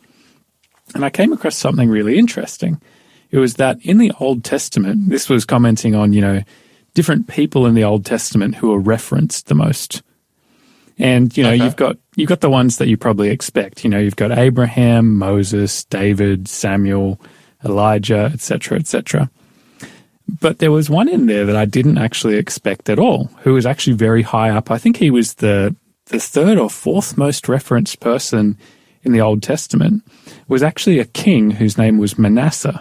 And I came across something really interesting. It was that in the Old Testament, this was commenting on, you know, different people in the Old Testament who are referenced the most. And, you know, okay. you've got you've got the ones that you probably expect. You know, you've got Abraham, Moses, David, Samuel, Elijah, et cetera, et cetera. But there was one in there that I didn't actually expect at all, who was actually very high up. I think he was the the third or fourth most referenced person in the Old Testament, was actually a king whose name was Manasseh.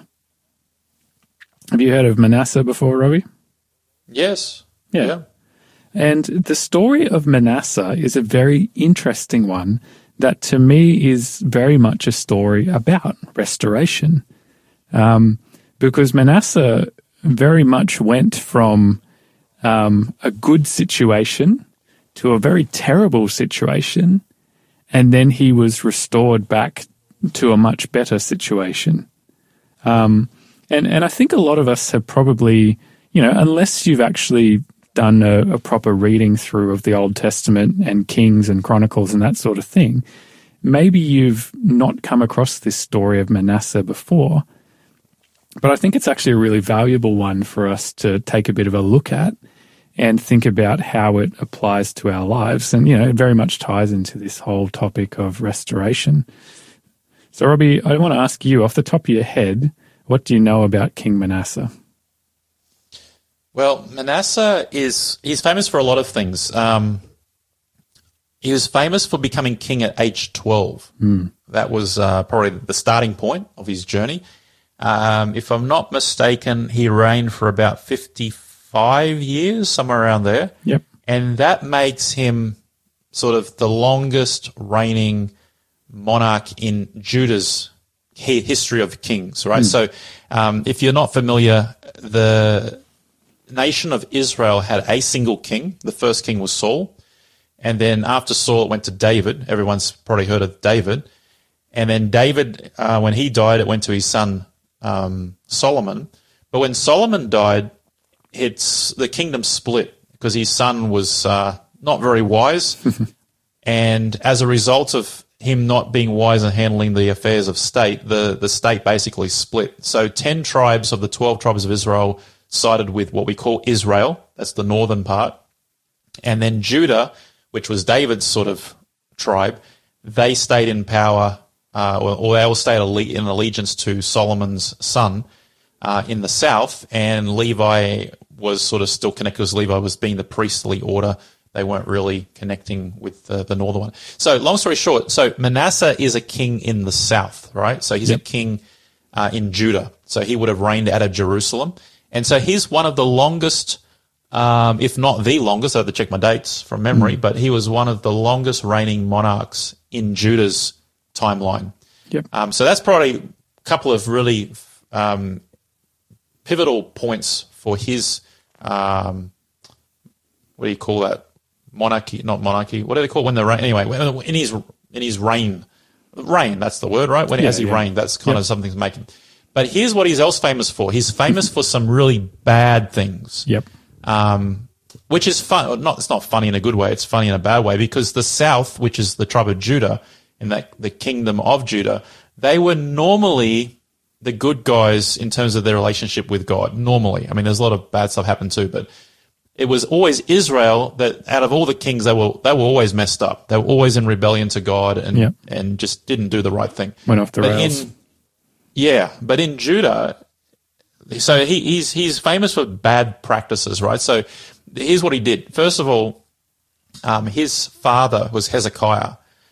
Have you heard of Manasseh before, Robbie? Yes. Yeah. yeah. And the story of Manasseh is a very interesting one that to me is very much a story about restoration. Um, because Manasseh very much went from um, a good situation to a very terrible situation, and then he was restored back to a much better situation. Um, and, and I think a lot of us have probably, you know, unless you've actually done a, a proper reading through of the Old Testament and Kings and Chronicles and that sort of thing, maybe you've not come across this story of Manasseh before. But I think it's actually a really valuable one for us to take a bit of a look at and think about how it applies to our lives. And, you know, it very much ties into this whole topic of restoration. So, Robbie, I want to ask you, off the top of your head, what do you know about King Manasseh? Well, Manasseh is, he's famous for a lot of things. Um, he was famous for becoming king at age twelve. Mm. That was uh, probably the starting point of his journey. Um, if I'm not mistaken, he reigned for about fifty-five years, somewhere around there. Yep. And that makes him sort of the longest reigning monarch in Judah's history of kings, right? Mm. So um, if you're not familiar, the nation of Israel had a single king. The first king was Saul. And then after Saul, it went to David. Everyone's probably heard of David. And then David, uh, when he died, it went to his son Um, Solomon. But when Solomon died, it's the kingdom split because his son was uh, not very wise. And as a result of him not being wise and handling the affairs of state, the, the state basically split. So ten tribes of the twelve tribes of Israel sided with what we call Israel. That's the northern part. And then Judah, which was David's sort of tribe, they stayed in power. Uh, or, or they all stayed in allegiance to Solomon's son uh, in the south, and Levi was sort of still connected because Levi was being the priestly order they weren't really connecting with the, the northern one. So long story short, so Manasseh is a king in the south, right? So he's yep. a king uh, in Judah. So he would have reigned out of Jerusalem. And so he's one of the longest, um, if not the longest, I have to check my dates from memory, mm. but he was one of the longest reigning monarchs in Judah's timeline. Yep. Um, so that's probably a couple of really um, pivotal points for his, um, what do you call that? Monarchy, not monarchy. What do they call it when they're reign? Anyway, in his in his reign, reign. That's the word, right? When yeah, as he yeah. reigned, that's kind yep. of something's making. But here's what he's else famous for. He's famous for some really bad things. Yep. Um, which is fun. Not it's not funny in a good way. It's funny in a bad way because the South, which is the tribe of Judah, in that the kingdom of Judah, they were normally the good guys in terms of their relationship with God. Normally, I mean, there's a lot of bad stuff happen too, but it was always Israel that, out of all the kings, they were they were always messed up. They were always in rebellion to God and yep. and just didn't do the right thing. Went off the but rails. In, yeah, but in Judah, so he, he's he's famous for bad practices, right? So here's what he did. First of all, um, his father was Hezekiah,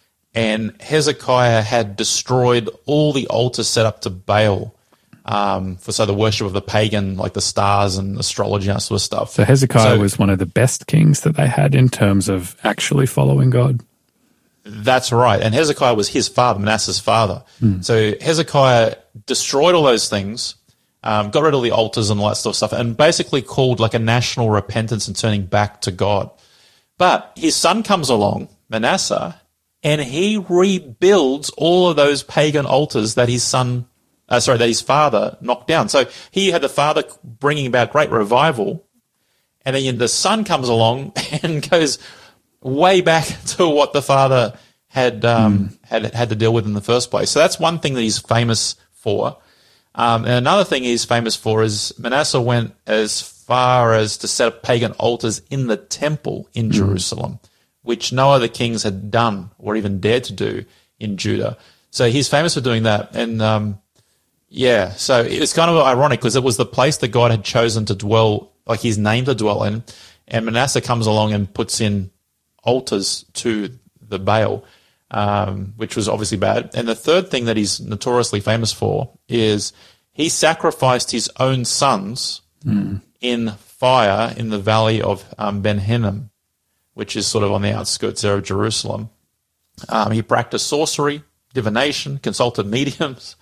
and Hezekiah had destroyed all the altars set up to Baal. Um, for so the worship of the pagan, like the stars and astrology and that sort of stuff. So Hezekiah so, was one of the best kings that they had in terms of actually following God. That's right. And Hezekiah was his father, Manasseh's father. Mm. So Hezekiah destroyed all those things, um, got rid of the altars and all that sort of stuff, and basically called like a national repentance and turning back to God. But his son comes along, Manasseh, and he rebuilds all of those pagan altars that his son Uh, sorry, that his father knocked down. So he had the father bringing about great revival, and then the son comes along and goes way back to what the father had um, mm. had had to deal with in the first place. So that's one thing that he's famous for. Um, and another thing he's famous for is Manasseh went as far as to set up pagan altars in the temple in mm. Jerusalem, which no other kings had done or even dared to do in Judah. So he's famous for doing that. And um, yeah, so it's kind of ironic because it was the place that God had chosen to dwell, like his name to dwell in, and Manasseh comes along and puts in altars to the Baal, um, which was obviously bad. And the third thing that he's notoriously famous for is he sacrificed his own sons mm. in fire in the valley of um, Ben Hinnom, which is sort of on the outskirts there of Jerusalem. Um, he practiced sorcery, divination, consulted mediums,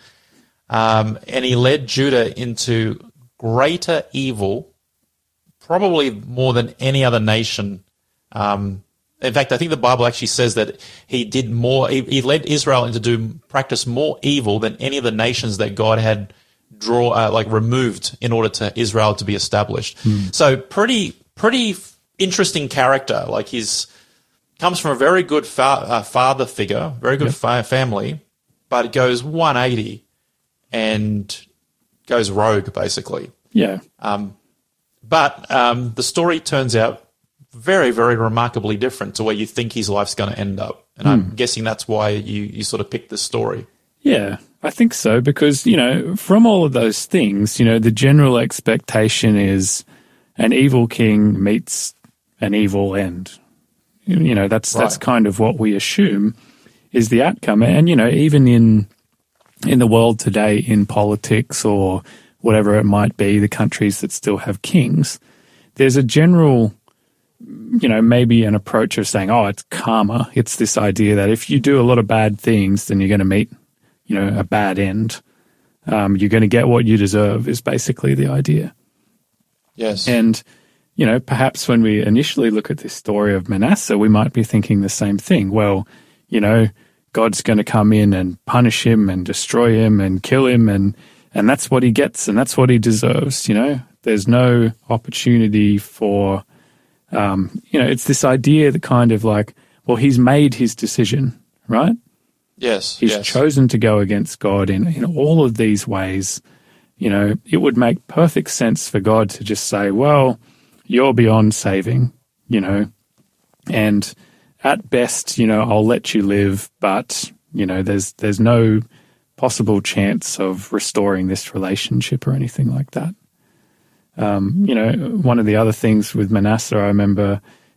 um, and he led Judah into greater evil, probably more than any other nation. Um, in fact, I think the Bible actually says that he did more. He, he led Israel into do practice more evil than any of the nations that God had draw uh, like removed in order to Israel to be established. Hmm. So pretty pretty interesting character. Like he's comes from a very good fa- uh, father figure, very good yep. fa- family, but it goes one eighty and goes rogue basically. Yeah. Um, but um, the story turns out very, very remarkably different to where you think his life's going to end up. And hmm. I'm guessing that's why you, you sort of picked this story. Yeah, I think so, because, you know, from all of those things, you know, the general expectation is an evil king meets an evil end. You know, that's right. that's kind of what we assume is the outcome. And, you know, even in in the world today, in politics or whatever it might be, the countries that still have kings, there's a general, you know, maybe an approach of saying, oh, it's karma. It's this idea that if you do a lot of bad things, then you're going to meet, you know, a bad end. Um, you're going to get what you deserve is basically the idea. Yes. And, you know, perhaps when we initially look at this story of Manasseh, we might be thinking the same thing. Well, you know, God's going to come in and punish him and destroy him and kill him, and, and that's what he gets and that's what he deserves, you know. There's no opportunity for, um, you know, it's this idea that kind of like, well, he's made his decision, right? Yes. He's yes. chosen to go against God in, in all of these ways. You know, it would make perfect sense for God to just say, well, you're beyond saving, you know, and at best, you know, I'll let you live, but, you know, there's there's no possible chance of restoring this relationship or anything like that. Um, you know, one of the other things with Manasseh, I remember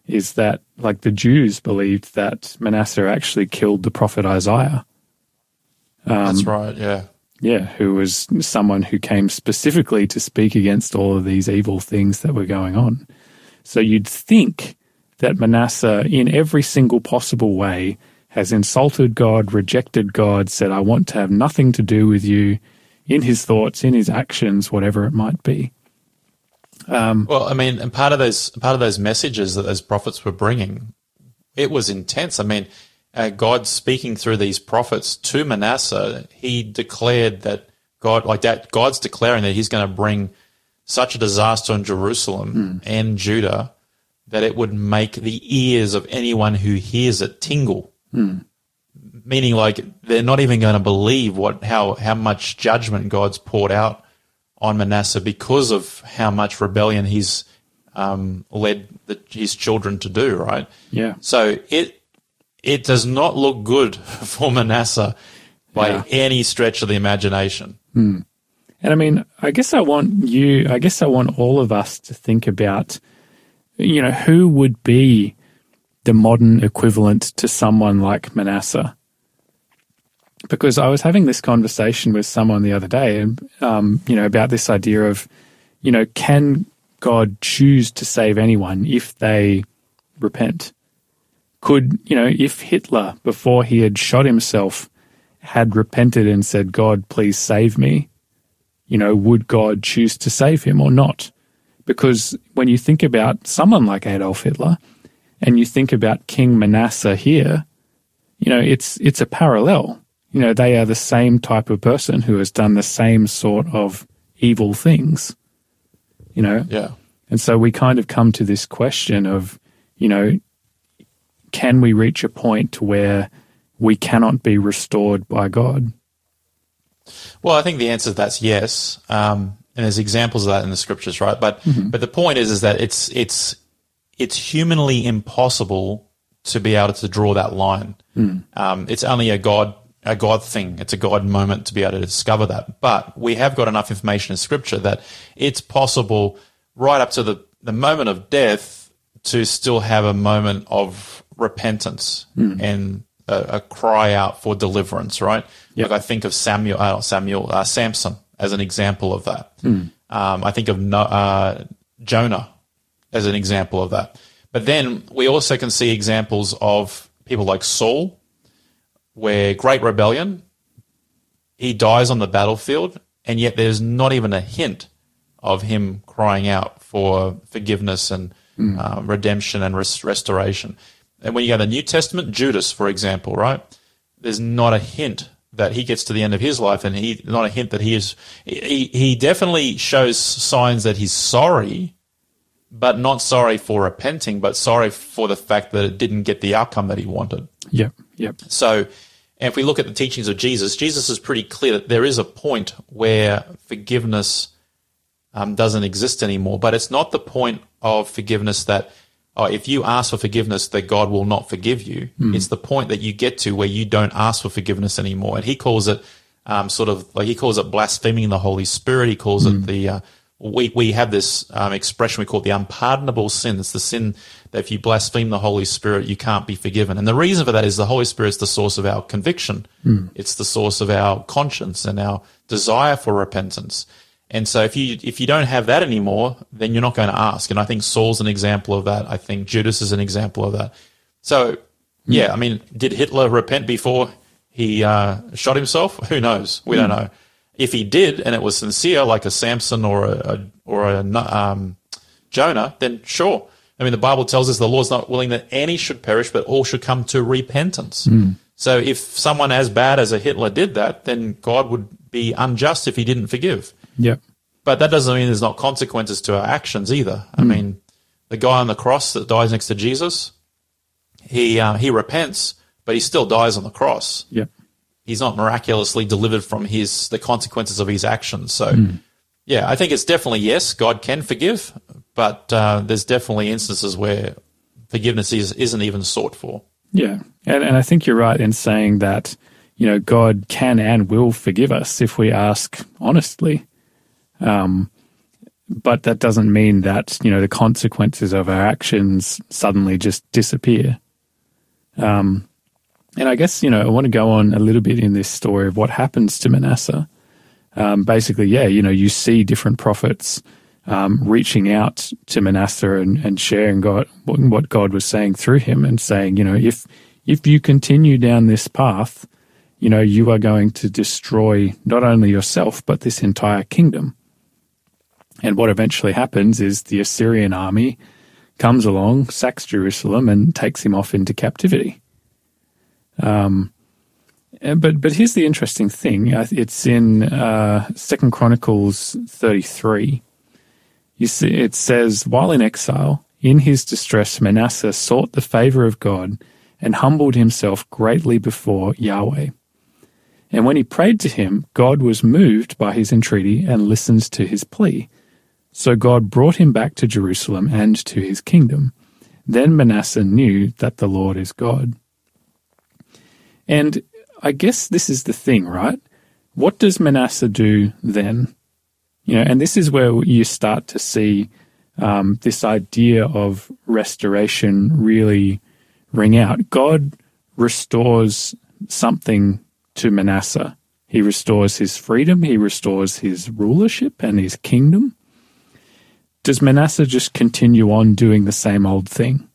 is that, like, the Jews believed that Manasseh actually killed the prophet Isaiah. Um, That's right, yeah. Yeah, who was someone who came specifically to speak against all of these evil things that were going on. So you'd think that Manasseh, in every single possible way, has insulted God, rejected God, said, I want to have nothing to do with you, in his thoughts, in his actions, whatever it might be. Um, well, I mean, and part of those part of those messages that those prophets were bringing, it was intense. I mean, uh, God speaking through these prophets to Manasseh, he declared that God, like that, God's declaring that he's going to bring such a disaster on Jerusalem mm. and Judah that it would make the ears of anyone who hears it tingle. Mm. Meaning, like, they're not even going to believe what how how much judgment God's poured out on Manasseh because of how much rebellion he's um, led the, his children to do, right? Yeah. So it it does not look good for Manasseh by yeah. any stretch of the imagination. Hmm. And I mean, I guess I want you, I guess I want all of us to think about, you know, who would be the modern equivalent to someone like Manasseh? Because I was having this conversation with someone the other day, and um, you know, about this idea of, you know, can God choose to save anyone if they repent? Could, you know, if Hitler, before he had shot himself, had repented and said, God, please save me, you know, would God choose to save him or not? Because when you think about someone like Adolf Hitler, and you think about King Manasseh here, you know, it's it's a parallel. You know, they are the same type of person who has done the same sort of evil things, you know? Yeah. And so we kind of come to this question of, you know, can we reach a point where we cannot be restored by God? Well, I think the answer to that's yes. Um, and there's examples of that in the scriptures, right? But mm-hmm. but the point is is that it's it's it's humanly impossible to be able to draw that line. Mm. Um, it's only a God a God thing. It's a God moment to be able to discover that. But we have got enough information in Scripture that it's possible right up to the, the moment of death to still have a moment of repentance mm. and a, a cry out for deliverance, right? Yep. Like I think of Samuel, uh, Samuel, uh, Samson as an example of that. Mm. Um, I think of no, uh, Jonah as an example of that. But then we also can see examples of people like Saul, where great rebellion, he dies on the battlefield, and yet there's not even a hint of him crying out for forgiveness and mm. uh, redemption and res- restoration. And when you go to the New Testament, Judas, for example, right? There's not a hint that he gets to the end of his life, and he not a hint that he is. He, he definitely shows signs that he's sorry, but not sorry for repenting, but sorry for the fact that it didn't get the outcome that he wanted. Yep, yep. So, and if we look at the teachings of Jesus, Jesus is pretty clear that there is a point where forgiveness um, doesn't exist anymore, but it's not the point of forgiveness that, oh, if you ask for forgiveness, that God will not forgive you. Mm. It's the point that you get to where you don't ask for forgiveness anymore. And he calls it um, sort of like he calls it blaspheming the Holy Spirit. He calls mm. it the uh, we we have this um, expression we call it the unpardonable sin. It's the sin that if you blaspheme the Holy Spirit, you can't be forgiven. And the reason for that is the Holy Spirit is the source of our conviction. Mm. It's the source of our conscience and our desire for repentance. And so if you if you don't have that anymore, then you're not going to ask. And I think Saul's an example of that. I think Judas is an example of that. So, yeah, I mean, did Hitler repent before he uh, shot himself? Who knows? We mm. don't know. If he did, and it was sincere, like a Samson or a, a or a um, Jonah, then sure. I mean, the Bible tells us the Lord's not willing that any should perish, but all should come to repentance. Mm. So if someone as bad as a Hitler did that, then God would be unjust if he didn't forgive. Yep. But that doesn't mean there's not consequences to our actions either. I mm. mean, the guy on the cross that dies next to Jesus, he uh, he repents, but he still dies on the cross. Yep. He's not miraculously delivered from his the consequences of his actions. So, mm. yeah, I think it's definitely yes, God can forgive, but uh, there's definitely instances where forgiveness is, isn't even sought for. Yeah, and, and I think you're right in saying that, you know, God can and will forgive us if we ask honestly. Um, but that doesn't mean that, you know, the consequences of our actions suddenly just disappear. Um, and I guess, you know, I want to go on a little bit in this story of what happens to Manasseh. Um, basically, yeah, you know, you see different prophets um, reaching out to Manasseh and, and sharing God, what God was saying through him, and saying, you know, if if you continue down this path, you know, you are going to destroy not only yourself, but this entire kingdom. And what eventually happens is the Assyrian army comes along, sacks Jerusalem, and takes him off into captivity. Um, but but here's the interesting thing. It's in uh, Second Chronicles thirty-three. You see, it says, while in exile, in his distress, Manasseh sought the favor of God and humbled himself greatly before Yahweh. And when he prayed to him, God was moved by his entreaty and listened to his plea. So God brought him back to Jerusalem and to his kingdom. Then Manasseh knew that the Lord is God. And I guess this is the thing, right? What does Manasseh do then? You know, and this is where you start to see um, this idea of restoration really ring out. God restores something to Manasseh. He restores his freedom, he restores his rulership and his kingdom. Does Manasseh just continue on doing the same old thing?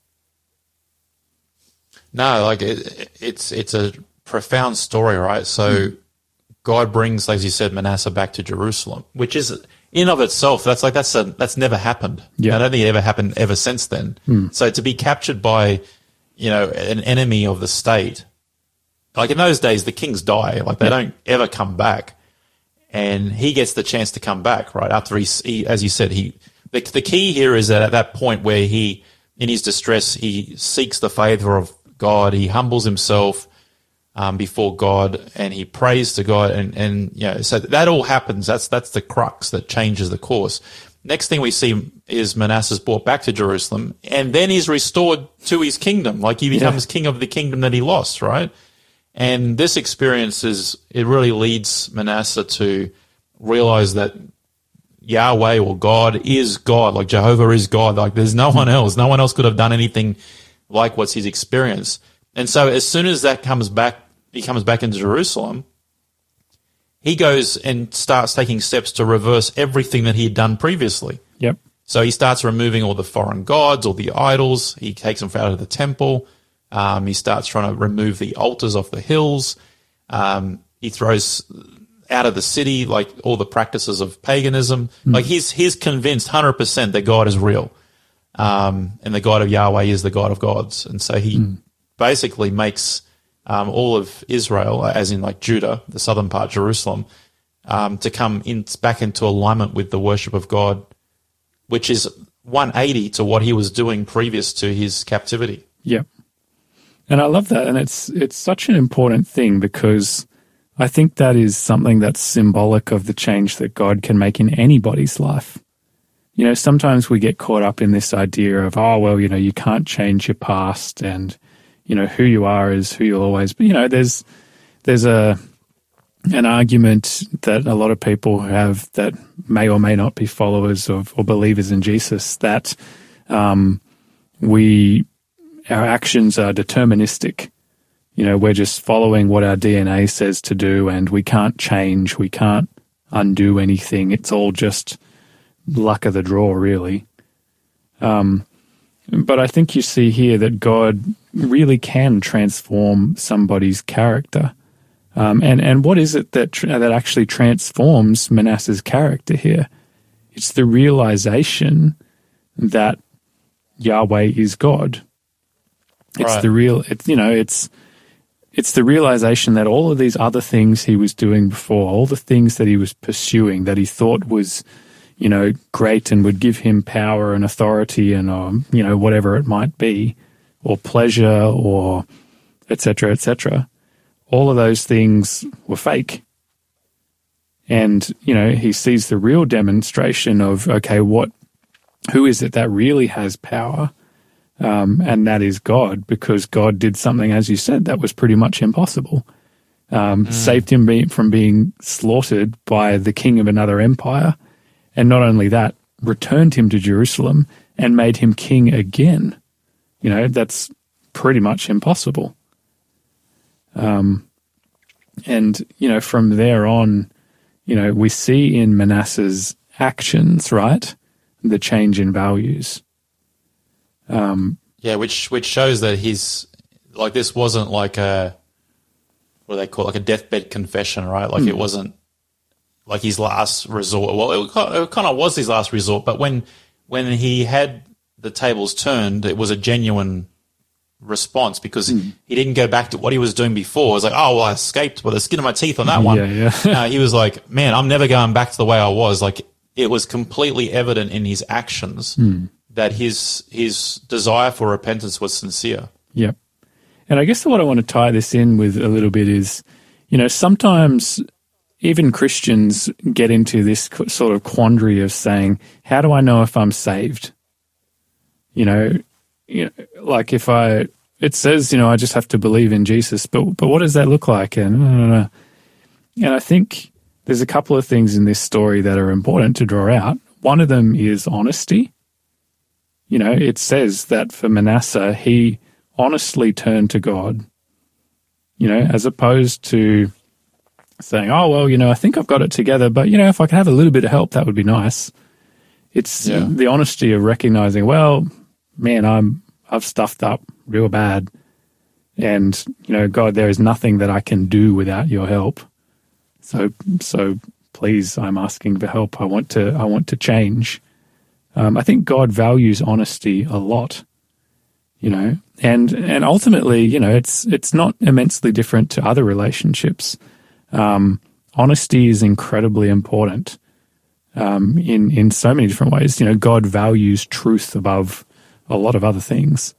No, like it, it's it's a profound story, right? So mm. God brings, as you said, Manasseh back to Jerusalem, which is in of itself, that's like that's a, that's never happened. Yeah. I don't think it ever happened ever since then. Mm. So to be captured by, you know, an enemy of the state, like in those days, the kings die, like they yeah. don't ever come back, and he gets the chance to come back, right? After he, he as you said, he the the key here is that at that point where he, in his distress, he seeks the favor of God, he humbles himself um, before God, and he prays to God, and and you know, so that all happens. That's that's the crux that changes the course. Next thing we see is Manasseh's brought back to Jerusalem, and then he's restored to his kingdom, like he becomes yeah. king of the kingdom that he lost, right? And this experience is, it really leads Manasseh to realize that Yahweh or God is God, like Jehovah is God, like there's no one else. No one else could have done anything like what's his experience. And so as soon as that comes back, he comes back into Jerusalem, he goes and starts taking steps to reverse everything that he had done previously. Yep. So he starts removing all the foreign gods, all the idols. He takes them out of the temple. Um, he starts trying to remove the altars off the hills. Um, he throws out of the city like all the practices of paganism. Mm. Like he's he's convinced one hundred percent that God is real, um, and the God of Yahweh is the God of gods. And so he mm. basically makes um, all of Israel, as in like Judah, the southern part, Jerusalem, um, to come in back into alignment with the worship of God, which is one eighty to what he was doing previous to his captivity. Yep. And I love that, and it's it's such an important thing because I think that is something that's symbolic of the change that God can make in anybody's life. You know, sometimes we get caught up in this idea of, oh, well, you know, you can't change your past, and, you know, who you are is who you'll always be. You know, there's there's a an argument that a lot of people have that may or may not be followers of or believers in Jesus that um, we... our actions are deterministic. You know, we're just following what our D N A says to do, and we can't change, we can't undo anything. It's all just luck of the draw, really. Um, but I think you see here that God really can transform somebody's character. Um, and, and what is it that tra- that actually transforms Manasseh's character here? It's the realization that Yahweh is God. It's right. the real, it's, you know, it's, it's the realization that all of these other things he was doing before, all the things that he was pursuing that he thought was, you know, great and would give him power and authority and, um, you know, whatever it might be, or pleasure or et cetera, et cetera. All of those things were fake. And, you know, he sees the real demonstration of, okay, what, who is it that really has power? Um, and that is God, because God did something, as you said, that was pretty much impossible. Um, mm. Saved him be, from being slaughtered by the king of another empire. And not only that, returned him to Jerusalem and made him king again. You know, that's pretty much impossible. Um, and, you know, from there on, you know, we see in Manasseh's actions, right, the change in values. Um, yeah, which which shows that he's, like, this wasn't like a, what do they call it, like a deathbed confession, right? Like, mm. it wasn't like his last resort. Well, it, it kind of was his last resort, but when when he had the tables turned, it was a genuine response, because mm. he didn't go back to what he was doing before. It was like, oh, well, I escaped with the skin of my teeth on that one. Yeah, yeah. uh, he was like, man, I'm never going back to the way I was. Like, it was completely evident in his actions mm. that his his desire for repentance was sincere. Yep. And I guess what I want to tie this in with a little bit is, you know, sometimes even Christians get into this sort of quandary of saying, how do I know if I'm saved? You know, you know, like if I, it says, you know, I just have to believe in Jesus, but but what does that look like? And, uh, and I think there's a couple of things in this story that are important to draw out. One of them is honesty. You know, it says that for Manasseh, he honestly turned to God, you know, as opposed to saying, oh, well, you know, I think I've got it together, but, you know, if I could have a little bit of help, that would be nice. It's yeah. the honesty of recognizing, well, man, I'm, I've stuffed up real bad. And, you know, God, there is nothing that I can do without your help. So, so please, I'm asking for help. I want to, I want to change. Um, I think God values honesty a lot, you know, and, and ultimately, you know, it's, it's not immensely different to other relationships. Um, honesty is incredibly important, um, in, in so many different ways. You know, God values truth above a lot of other things.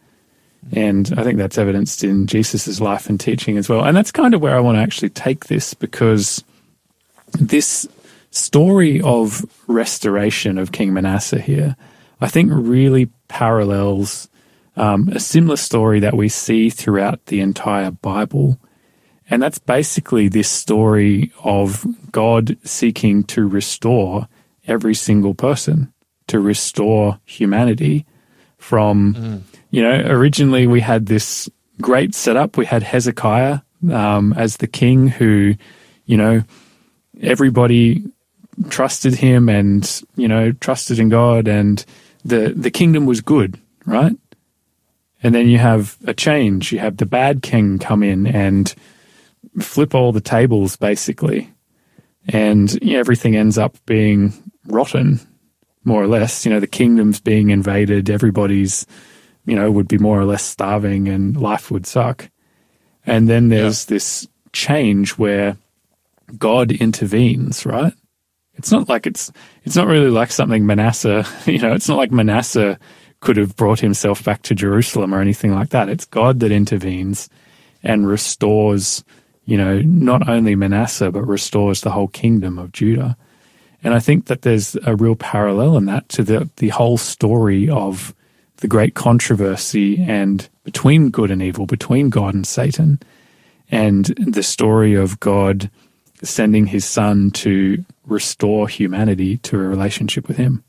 And I think that's evidenced in Jesus's life and teaching as well. And that's kind of where I want to actually take this, because this story of restoration of King Manasseh here, I think really parallels um, a similar story that we see throughout the entire Bible. And that's basically this story of God seeking to restore every single person, to restore humanity from, mm. you know, originally we had this great setup. We had Hezekiah um, as the king who, you know, everybody trusted him and, you know, trusted in God, and the, the kingdom was good, right? And then you have a change. You have the bad king come in and flip all the tables, basically. And you know, everything ends up being rotten, more or less. You know, the kingdom's being invaded. Everybody's, you know, would be more or less starving and life would suck. And then there's yeah. this change where God intervenes, right? It's not like it's, it's not really like something Manasseh, you know, it's not like Manasseh could have brought himself back to Jerusalem or anything like that. It's God that intervenes and restores, you know, not only Manasseh, but restores the whole kingdom of Judah. And I think that there's a real parallel in that to the, the whole story of the great controversy and between good and evil, between God and Satan, and the story of God sending his son to restore humanity to a relationship with him.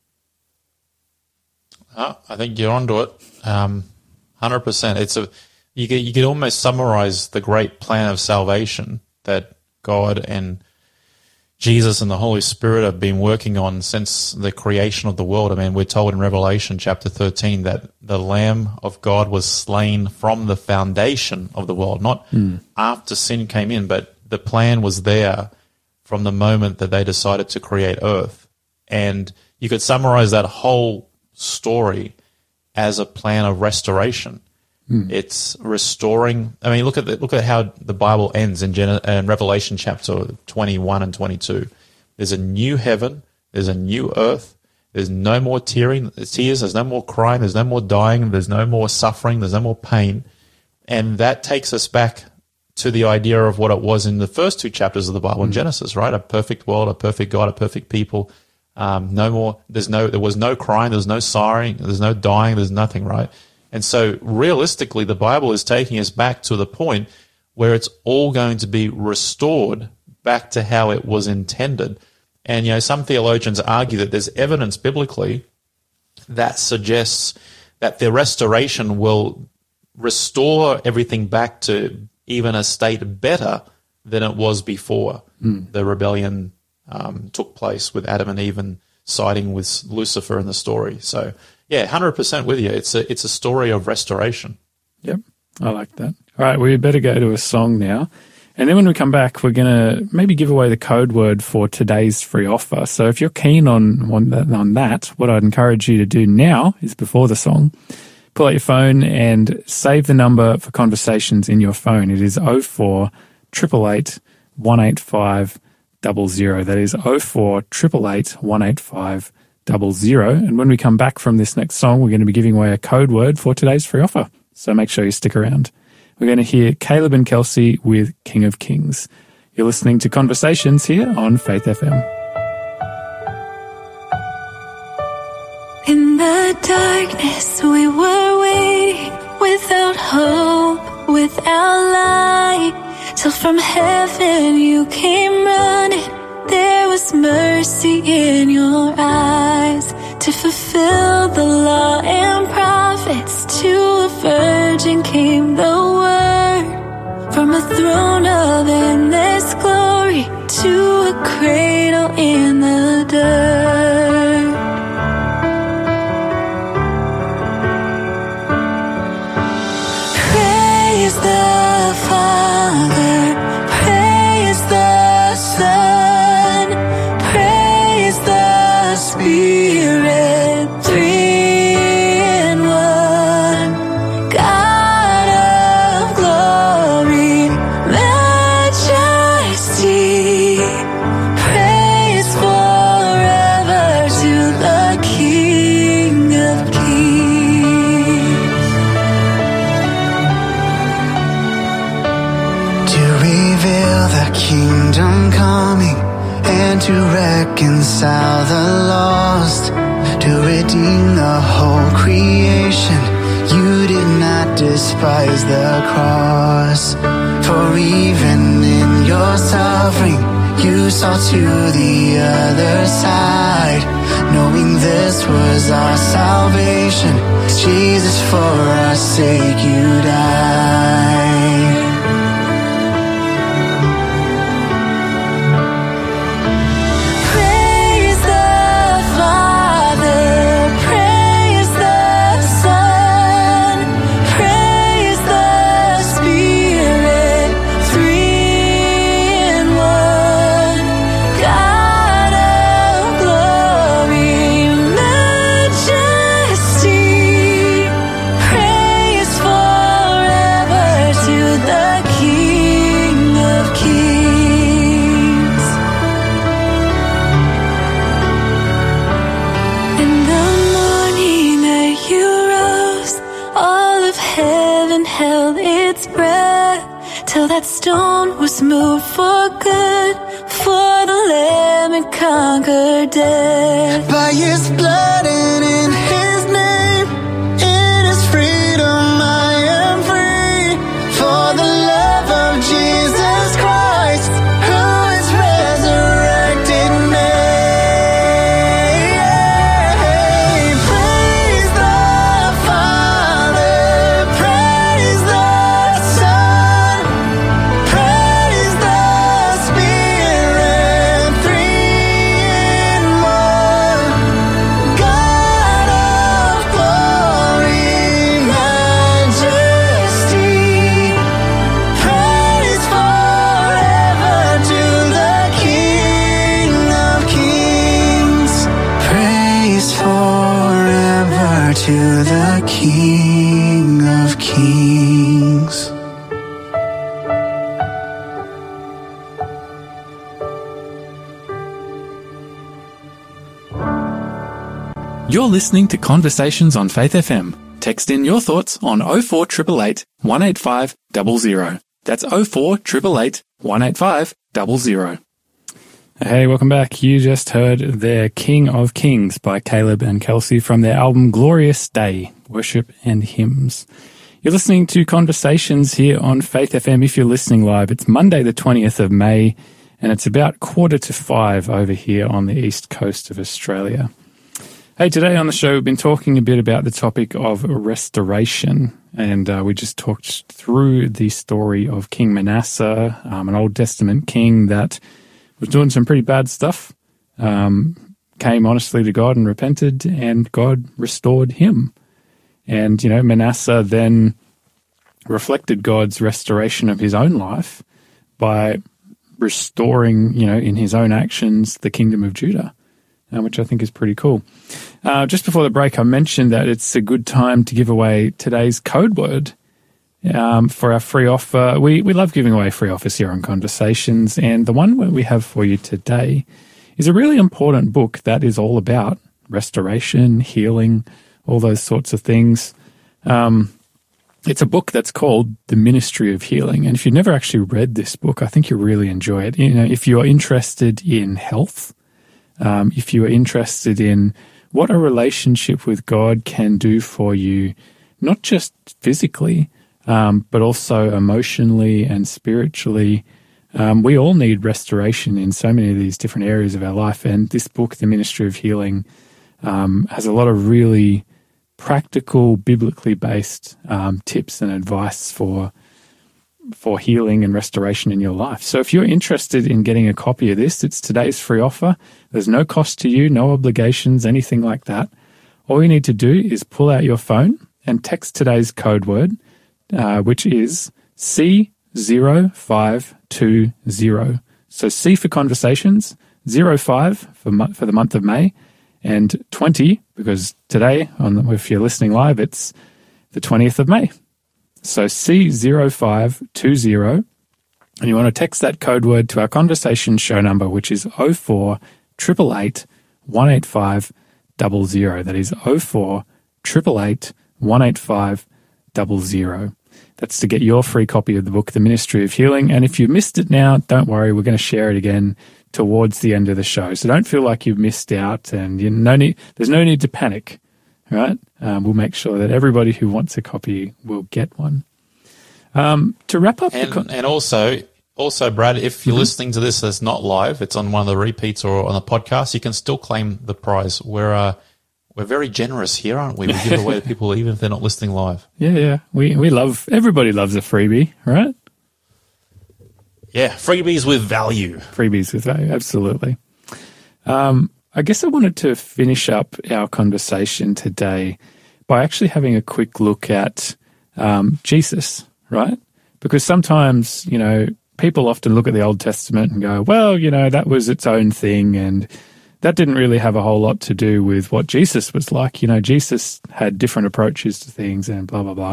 Oh, I think you're onto it. Um, one hundred percent. It's a, you could, you could almost summarize the great plan of salvation that God and Jesus and the Holy Spirit have been working on since the creation of the world. I mean, we're told in Revelation chapter thirteen that the Lamb of God was slain from the foundation of the world, not mm. after sin came in, but the plan was there from the moment that they decided to create earth. And you could summarize that whole story as a plan of restoration. Mm. It's restoring. I mean, look at the, look at how the Bible ends in, Gen- in Revelation chapter twenty-one and twenty-two. There's a new heaven. There's a new earth. There's no more tearing, tears. There's no more crying. There's no more dying. There's no more suffering. There's no more pain. And that takes us back to the idea of what it was in the first two chapters of the Bible in mm. Genesis, right? A perfect world, a perfect God, a perfect people. Um, no more. There's no. There was no crying. There was no sighing. There's no dying. There's nothing, right? And so realistically, the Bible is taking us back to the point where it's all going to be restored back to how it was intended. And, you know, some theologians argue that there's evidence biblically that suggests that the restoration will restore everything back to even a state better than it was before mm. the rebellion um, took place with Adam and Eve and siding with Lucifer in the story. So, yeah, one hundred percent with you. It's a, it's a story of restoration. Yep, I like that. All right, we better go to a song now. And then when we come back, we're going to maybe give away the code word for today's free offer. So if you're keen on, on, that, on that, what I'd encourage you to do now is before the song, pull out your phone and save the number for conversations in your phone. It is oh four, eight eight eight, one eight five zero zero. That is oh four, eight eight eight, one eight five zero zero. And when we come back from this next song, we're going to be giving away a code word for today's free offer. So make sure you stick around. We're going to hear Caleb and Kelsey with King of Kings. You're listening to Conversations here on Faith F M. In the darkness we were waiting, without hope, without light, till from heaven you came running. There was mercy in your eyes to fulfill the law and prophets. To a virgin came the word, from a throne of endless glory to a cradle in the dirt. Praise the Father, praise the Son, praise the Spirit, three in one, God of glory, majesty, praise forever to the King of Kings. To reveal the kingdom coming and to reconcile the lost, to redeem the whole creation. You did not despise the cross, for even in your suffering you saw to the other side, knowing this was our salvation. Jesus, for our sake you died. Praise the Father, praise the Son, praise the Spirit, three in one, God of glory, majesty, praise forever to the King of Kings. In the morning that you rose, all of heaven held its breath, till that stone was moved for good, for the Lamb had conquered death. By his blood and in his name, in his freedom I am free. For the love of Jesus Christ, who has resurrected me. Praise the Father, praise the Son, praise the Spirit, three in one, God of glory, majesty, praise forever to the King of Kings. Praise forever to the King of Kings. You're listening to Conversations on Faith F M. Text in your thoughts on oh four, eight eight eight, one eight five zero zero. That's oh four, eight eight eight, one eight five zero zero. Hey, welcome back. You just heard their King of Kings by Caleb and Kelsey from their album Glorious Day, Worship and Hymns. You're listening to Conversations here on Faith F M. If you're listening live, it's Monday the twentieth of May, and it's about quarter to five over here on the east coast of Australia. Hey, today on the show, we've been talking a bit about the topic of restoration, and uh, we just talked through the story of King Manasseh, um, an Old Testament king that was doing some pretty bad stuff, um, came honestly to God and repented, and God restored him. And, you know, Manasseh then reflected God's restoration of his own life by restoring, you know, in his own actions, the kingdom of Judah, uh, which I think is pretty cool. Uh, just before the break, I mentioned that it's a good time to give away today's code word um, for our free offer. We, we love giving away free offers here on Conversations, and the one that we have for you today is a really important book that is all about restoration, healing, all those sorts of things. Um, it's a book that's called The Ministry of Healing. And if you've never actually read this book, I think you'll really enjoy it. You know, if you're interested in health, um, if you are interested in what a relationship with God can do for you, not just physically, um, but also emotionally and spiritually, um, we all need restoration in so many of these different areas of our life. And this book, The Ministry of Healing, um, has a lot of really practical, biblically based um, tips and advice for for healing and restoration in your life. So if you're interested in getting a copy of this, it's today's free offer. There's no cost to you, no obligations, anything like that. All you need to do is pull out your phone and text today's code word, uh, which is C zero five two zero. So C for Conversations, zero five for, mo- for the month of May, and twenty, because today, on the, if you're listening live, it's the twentieth of May. So C zero five two zero, and you want to text that code word to our Conversation show number, which is oh four eight eight eight, one eight five zero zero. That is oh four eight eight eight, one eight five zero zero. That's to get your free copy of the book, The Ministry of Healing. And if you missed it now, don't worry, we're going to share it again towards the end of the show. So don't feel like you've missed out, and you no need, there's no need to panic, right? Um, we'll make sure that everybody who wants a copy will get one. Um, to wrap up... And, the con- and also, also, Brad, if you're mm-hmm. listening to this that's not live, it's on one of the repeats or on the podcast, you can still claim the prize. We're, uh, we're very generous here, aren't we? We give it away to people even if they're not listening live. Yeah, yeah. We, we love... Everybody loves a freebie, right? Yeah, freebies with value. Freebies with value, absolutely. Um, I guess I wanted to finish up our conversation today by actually having a quick look at um, Jesus, right? Because sometimes, you know, people often look at the Old Testament and go, well, you know, that was its own thing, and that didn't really have a whole lot to do with what Jesus was like. You know, Jesus had different approaches to things and blah, blah, blah.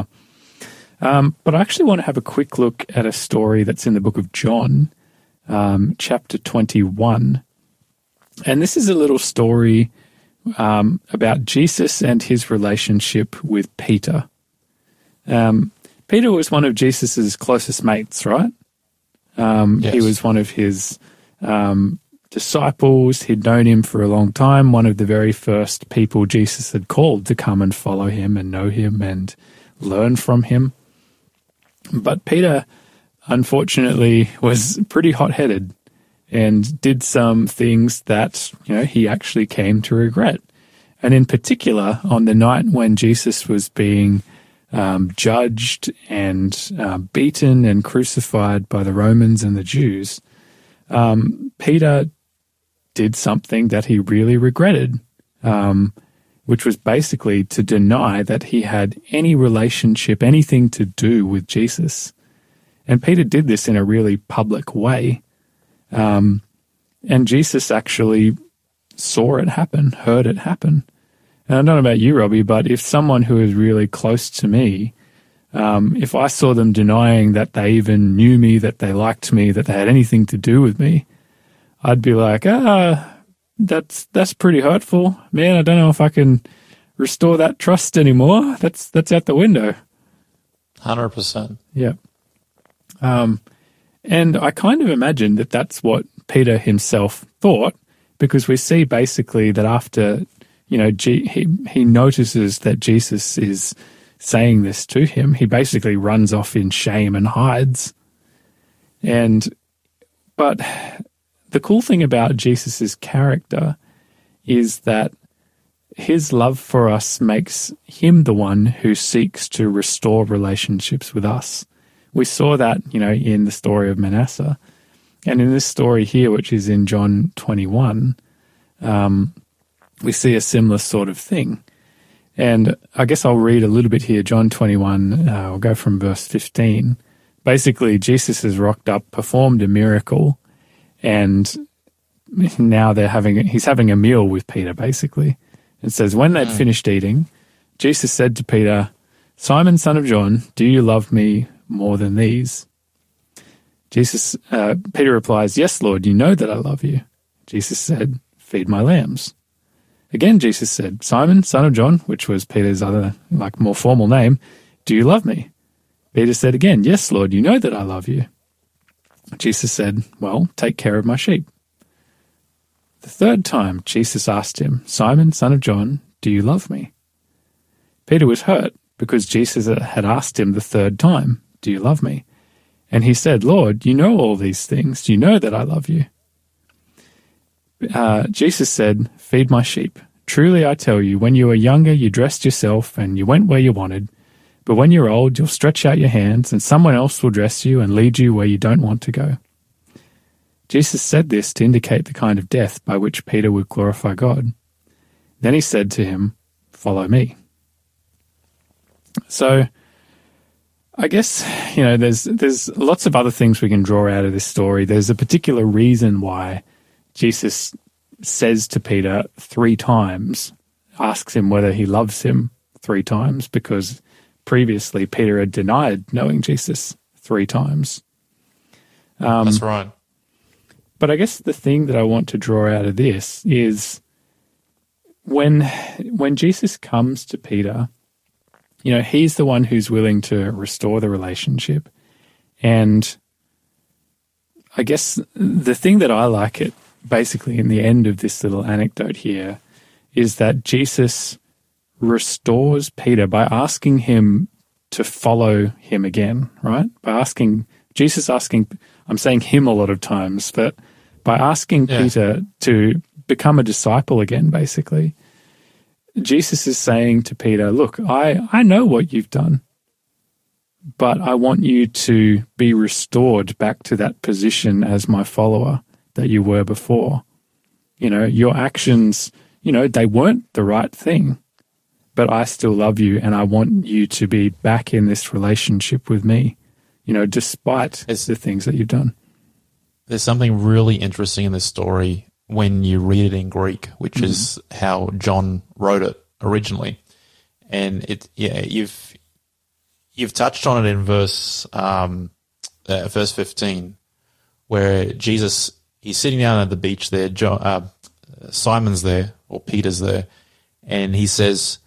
Um, but I actually want to have a quick look at a story that's in the book of John, um, chapter twenty-one. And this is a little story um, about Jesus and his relationship with Peter. Um, Peter was one of Jesus's closest mates, right? Um, yes. He was one of his um, disciples. He'd known him for a long time, one of the very first people Jesus had called to come and follow him and know him and learn from him. But Peter, unfortunately, was pretty hot-headed and did some things that, you know, he actually came to regret. And in particular, on the night when Jesus was being um, judged and uh, beaten and crucified by the Romans and the Jews, um, Peter did something that he really regretted, um, which was basically to deny that he had any relationship, anything to do with Jesus. And Peter did this in a really public way. Um, and Jesus actually saw it happen, heard it happen. And I don't know about you, Robbie, but if someone who is really close to me, um, if I saw them denying that they even knew me, that they liked me, that they had anything to do with me, I'd be like, ah, that's that's pretty hurtful. Man, I don't know if I can restore that trust anymore. That's that's out the window. one hundred percent. Yeah. Um, and I kind of imagine that that's what Peter himself thought, because we see basically that after, you know, G- he, he notices that Jesus is saying this to him, he basically runs off in shame and hides. And, but the cool thing about Jesus' character is that his love for us makes him the one who seeks to restore relationships with us. We saw that, you know, in the story of Manasseh. And in this story here, which is in John twenty-one, um, we see a similar sort of thing. And I guess I'll read a little bit here. John twenty-one, uh, I'll go from verse fifteen. Basically, Jesus has rocked up, performed a miracle, and now they're having, he's having a meal with Peter, basically. It says, when they'd mm. finished eating, Jesus said to Peter, "Simon, son of John, do you love me more than these?" Jesus, uh, Peter replies, "Yes, Lord, you know that I love you." Jesus said, "Feed my lambs." Again, Jesus said, "Simon, son of John," which was Peter's other, like, more formal name, "do you love me?" Peter said again, "Yes, Lord, you know that I love you." Jesus said, "Well, take care of my sheep." The third time, Jesus asked him, "Simon, son of John, do you love me?" Peter was hurt because Jesus had asked him the third time, "Do you love me?" And he said, "Lord, you know all these things. Do you know that I love you?" Uh, Jesus said, "Feed my sheep. Truly I tell you, when you were younger, you dressed yourself and you went where you wanted. But when you're old, you'll stretch out your hands and someone else will dress you and lead you where you don't want to go." Jesus said this to indicate the kind of death by which Peter would glorify God. Then he said to him, "Follow me." So, I guess, you know, there's there's lots of other things we can draw out of this story. There's a particular reason why Jesus says to Peter three times, asks him whether he loves him three times, because previously Peter had denied knowing Jesus three times. Um, That's right. But I guess the thing that I want to draw out of this is when when Jesus comes to Peter, you know, he's the one who's willing to restore the relationship. And I guess the thing that I like it, basically in the end of this little anecdote here, is that Jesus restores Peter by asking him to follow him again, right? By asking, Jesus asking, I'm saying him a lot of times, but by asking yeah. Peter to become a disciple again, basically, Jesus is saying to Peter, look, I, I know what you've done, but I want you to be restored back to that position as my follower that you were before. You know, your actions, you know, they weren't the right thing, but I still love you and I want you to be back in this relationship with me, you know, despite it's, the things that you've done. There's something really interesting in this story when you read it in Greek, which mm-hmm. is how John wrote it originally. And it, yeah, you've you've touched on it in verse um, uh, verse fifteen, where Jesus, he's sitting down at the beach there. John, uh, Simon's there, or Peter's there, and he says,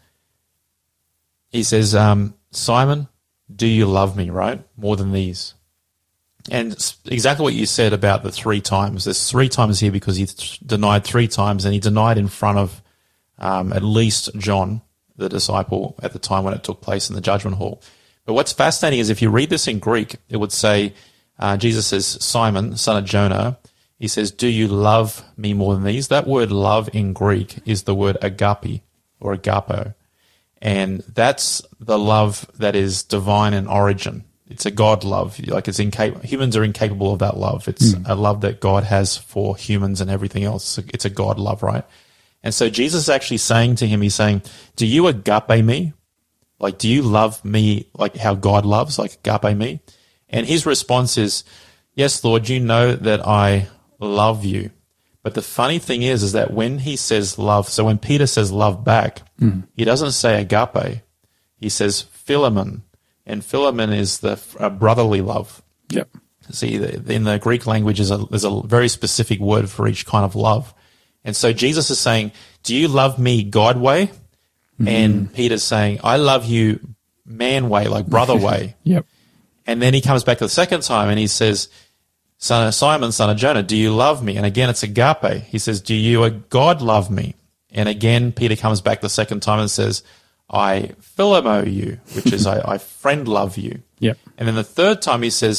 he says, um, "Simon, do you love me?" Right, more than these. And exactly what you said about the three times. There's three times here because he th- denied three times, and he denied in front of um, at least John, the disciple, at the time when it took place in the judgment hall. But what's fascinating is if you read this in Greek, it would say, uh, Jesus says, "Simon, son of Jonah," he says, "Do you love me more than these?" That word love in Greek is the word agape or agapo. And that's the love that is divine in origin. It's a God love. Like it's incapable. Humans are incapable of that love. It's mm. a love that God has for humans and everything else. It's a God love, right? And so Jesus is actually saying to him, he's saying, "Do you agape me? Like, do you love me like how God loves, like agape me?" And his response is, "Yes, Lord, you know that I love you." But the funny thing is, is that when he says love, so when Peter says love back, mm. he doesn't say agape. He says Philemon. And Philemon is the uh, brotherly love. Yep. See, the, in the Greek language, is a, there's a very specific word for each kind of love. And so Jesus is saying, "Do you love me God way?" Mm-hmm. And Peter's saying, "I love you man way, like brother way." Yep. And then he comes back the second time and he says, "Son of Simon, son of Jonah, do you love me?" And again, it's agape. He says, "Do you, a God, love me?" And again, Peter comes back the second time and says, "I philemo you," which is I, I friend love you. Yep. And then the third time he says,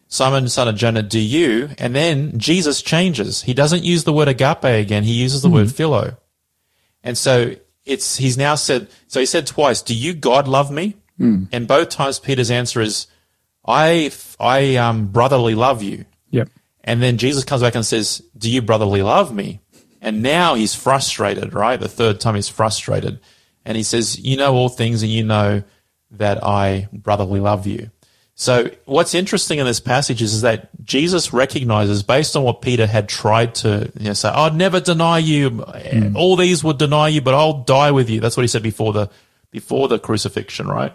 Simon, son of Jonah, do you? And then Jesus changes. He doesn't use the word agape again. He uses the mm. word philo. And so it's he's now said, so he said twice, do you, God, love me? Mm. And both times Peter's answer is, I, I um, brotherly love you. Yep. And then Jesus comes back and says, do you brotherly love me? And now he's frustrated, right? The third time he's frustrated. And he says, you know all things and you know that I brotherly love you. So what's interesting in this passage is, is that Jesus recognizes, based on what Peter had tried to you know, say, I'd never deny you. Mm. All these would deny you, but I'll die with you. That's what he said before the before the crucifixion, right?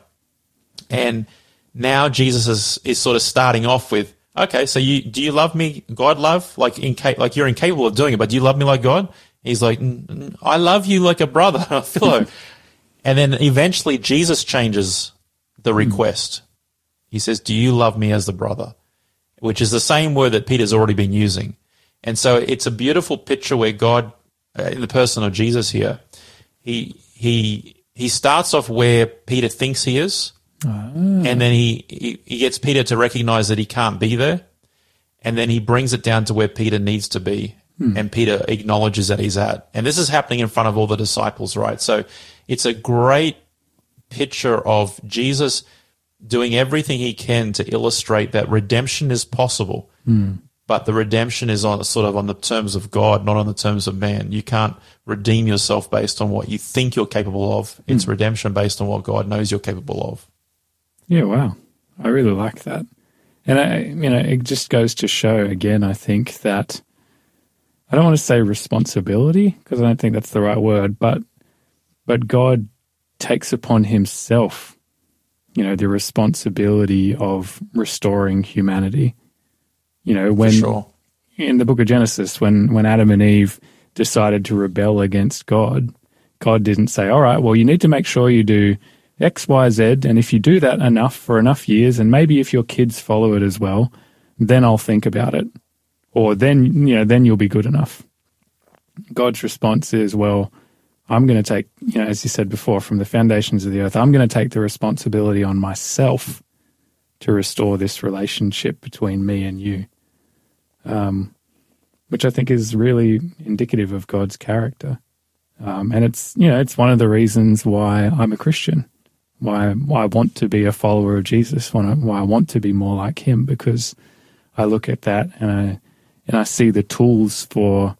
And now Jesus is, is sort of starting off with, okay, so you do you love me, God love? Like inca- like you're incapable of doing it, but do you love me like God? He's like, I love you like a brother, a fellow. And then eventually Jesus changes the request. Mm. He says, do you love me as the brother? Which is the same word that Peter's already been using. And so it's a beautiful picture where God, uh, in the person of Jesus here, he he he starts off where Peter thinks he is, ah. and then he, he, he gets Peter to recognize that he can't be there, and then he brings it down to where Peter needs to be, hmm. and Peter acknowledges that he's at. And this is happening in front of all the disciples, right? So it's a great picture of Jesus doing everything he can to illustrate that redemption is possible, mm. but the redemption is on sort of on the terms of God, not on the terms of man. You can't redeem yourself based on what you think you're capable of. It's mm. redemption based on what God knows you're capable of. Yeah, wow. I really like that. And, I, you know, it just goes to show, again, I think that, I don't want to say responsibility, because I don't think that's the right word, but but God takes upon himself, you know, the responsibility of restoring humanity. You know, when sure. in the book of Genesis, when, when Adam and Eve decided to rebel against God, God didn't say, all right, well, you need to make sure you do X, Y, Z, and if you do that enough for enough years, and maybe if your kids follow it as well, then I'll think about it. Or then, you know, then you'll be good enough. God's response is, well, I'm going to take, you know, as you said before, from the foundations of the earth, I'm going to take the responsibility on myself to restore this relationship between me and you, um, which I think is really indicative of God's character. Um, and it's, you know, it's one of the reasons why I'm a Christian, why, why I want to be a follower of Jesus, why I want to be more like him, because I look at that and I, and I see the tools for,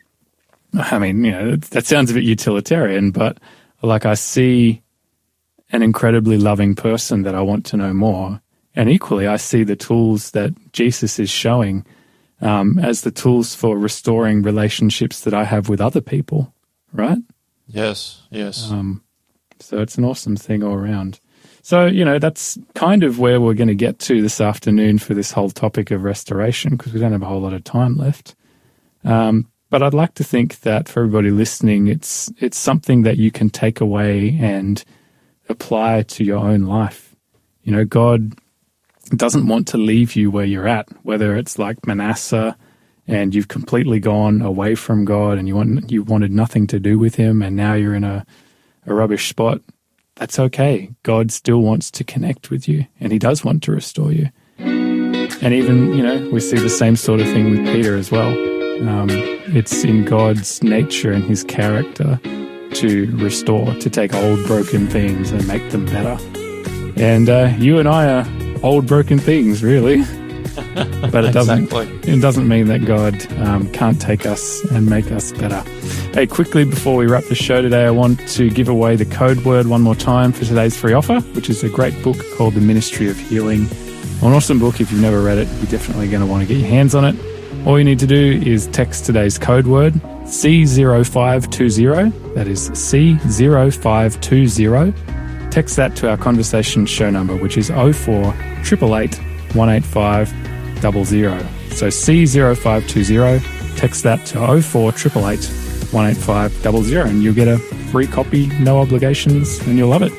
I mean, you know, that sounds a bit utilitarian, but like I see an incredibly loving person that I want to know more. And equally, I see the tools that Jesus is showing um, as the tools for restoring relationships that I have with other people, right? Yes, yes. Um, so it's an awesome thing all around. So, you know, that's kind of where we're going to get to this afternoon for this whole topic of restoration, because we don't have a whole lot of time left. Um But I'd like to think that for everybody listening, it's it's something that you can take away and apply to your own life. You know, God doesn't want to leave you where you're at, whether it's like Manasseh and you've completely gone away from God and you want you wanted nothing to do with him and now you're in a, a rubbish spot. That's okay. God still wants to connect with you and he does want to restore you. And even, you know, we see the same sort of thing with Peter as well. Um, it's in God's nature and his character to restore, to take old broken things and make them better. And uh, you and I are old broken things, really. But it doesn't, exactly. it doesn't mean that God um, can't take us and make us better. Hey, quickly before we wrap the show today, I want to give away the code word one more time for today's free offer, which is a great book called The Ministry of Healing. An awesome book. If you've never read it, you're definitely going to want to get your hands on it. All you need to do is text today's code word C zero five two zero. That is C zero five two zero. Text that to our conversation show number, which is oh four eight eight eight, one eight five zero zero. So C zero five two zero. Text that to oh four eight eight eight, one eight five zero zero, and you'll get a free copy, no obligations, and you'll love it.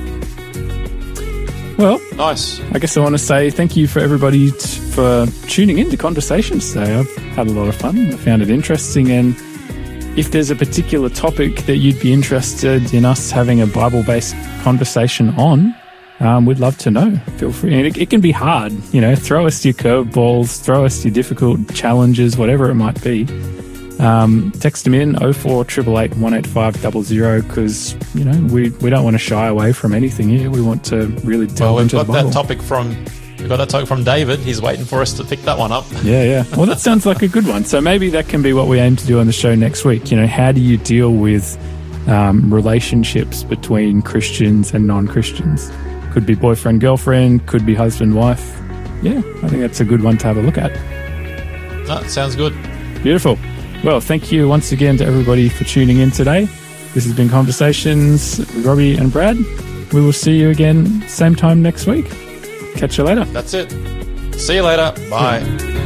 Well, nice. I guess I want to say thank you for everybody t- for tuning in to Conversations today. I've had a lot of fun. I found it interesting. And if there's a particular topic that you'd be interested in us having a Bible-based conversation on, Um, we'd love to know. Feel free. And it, it can be hard, you know, throw us your curveballs, throw us your difficult challenges, whatever it might be. Um, text them in oh four eight eight eight, one eight five zero zero because, you know, we, we don't want to shy away from anything here. We want to really delve Well, we've into got the Bible. that topic from we've got that topic from David. He's waiting for us to pick that one up. Yeah, yeah. Well, that sounds like a good one. So maybe that can be what we aim to do on the show next week. You know, how do you deal with um, relationships between Christians and non-Christians? Could be boyfriend, girlfriend, could be husband, wife. Yeah, I think that's a good one to have a look at. No, sounds good. Beautiful. Well, thank you once again to everybody for tuning in today. This has been Conversations with Robbie and Brad. We will see you again same time next week. Catch you later. That's it. See you later. Bye.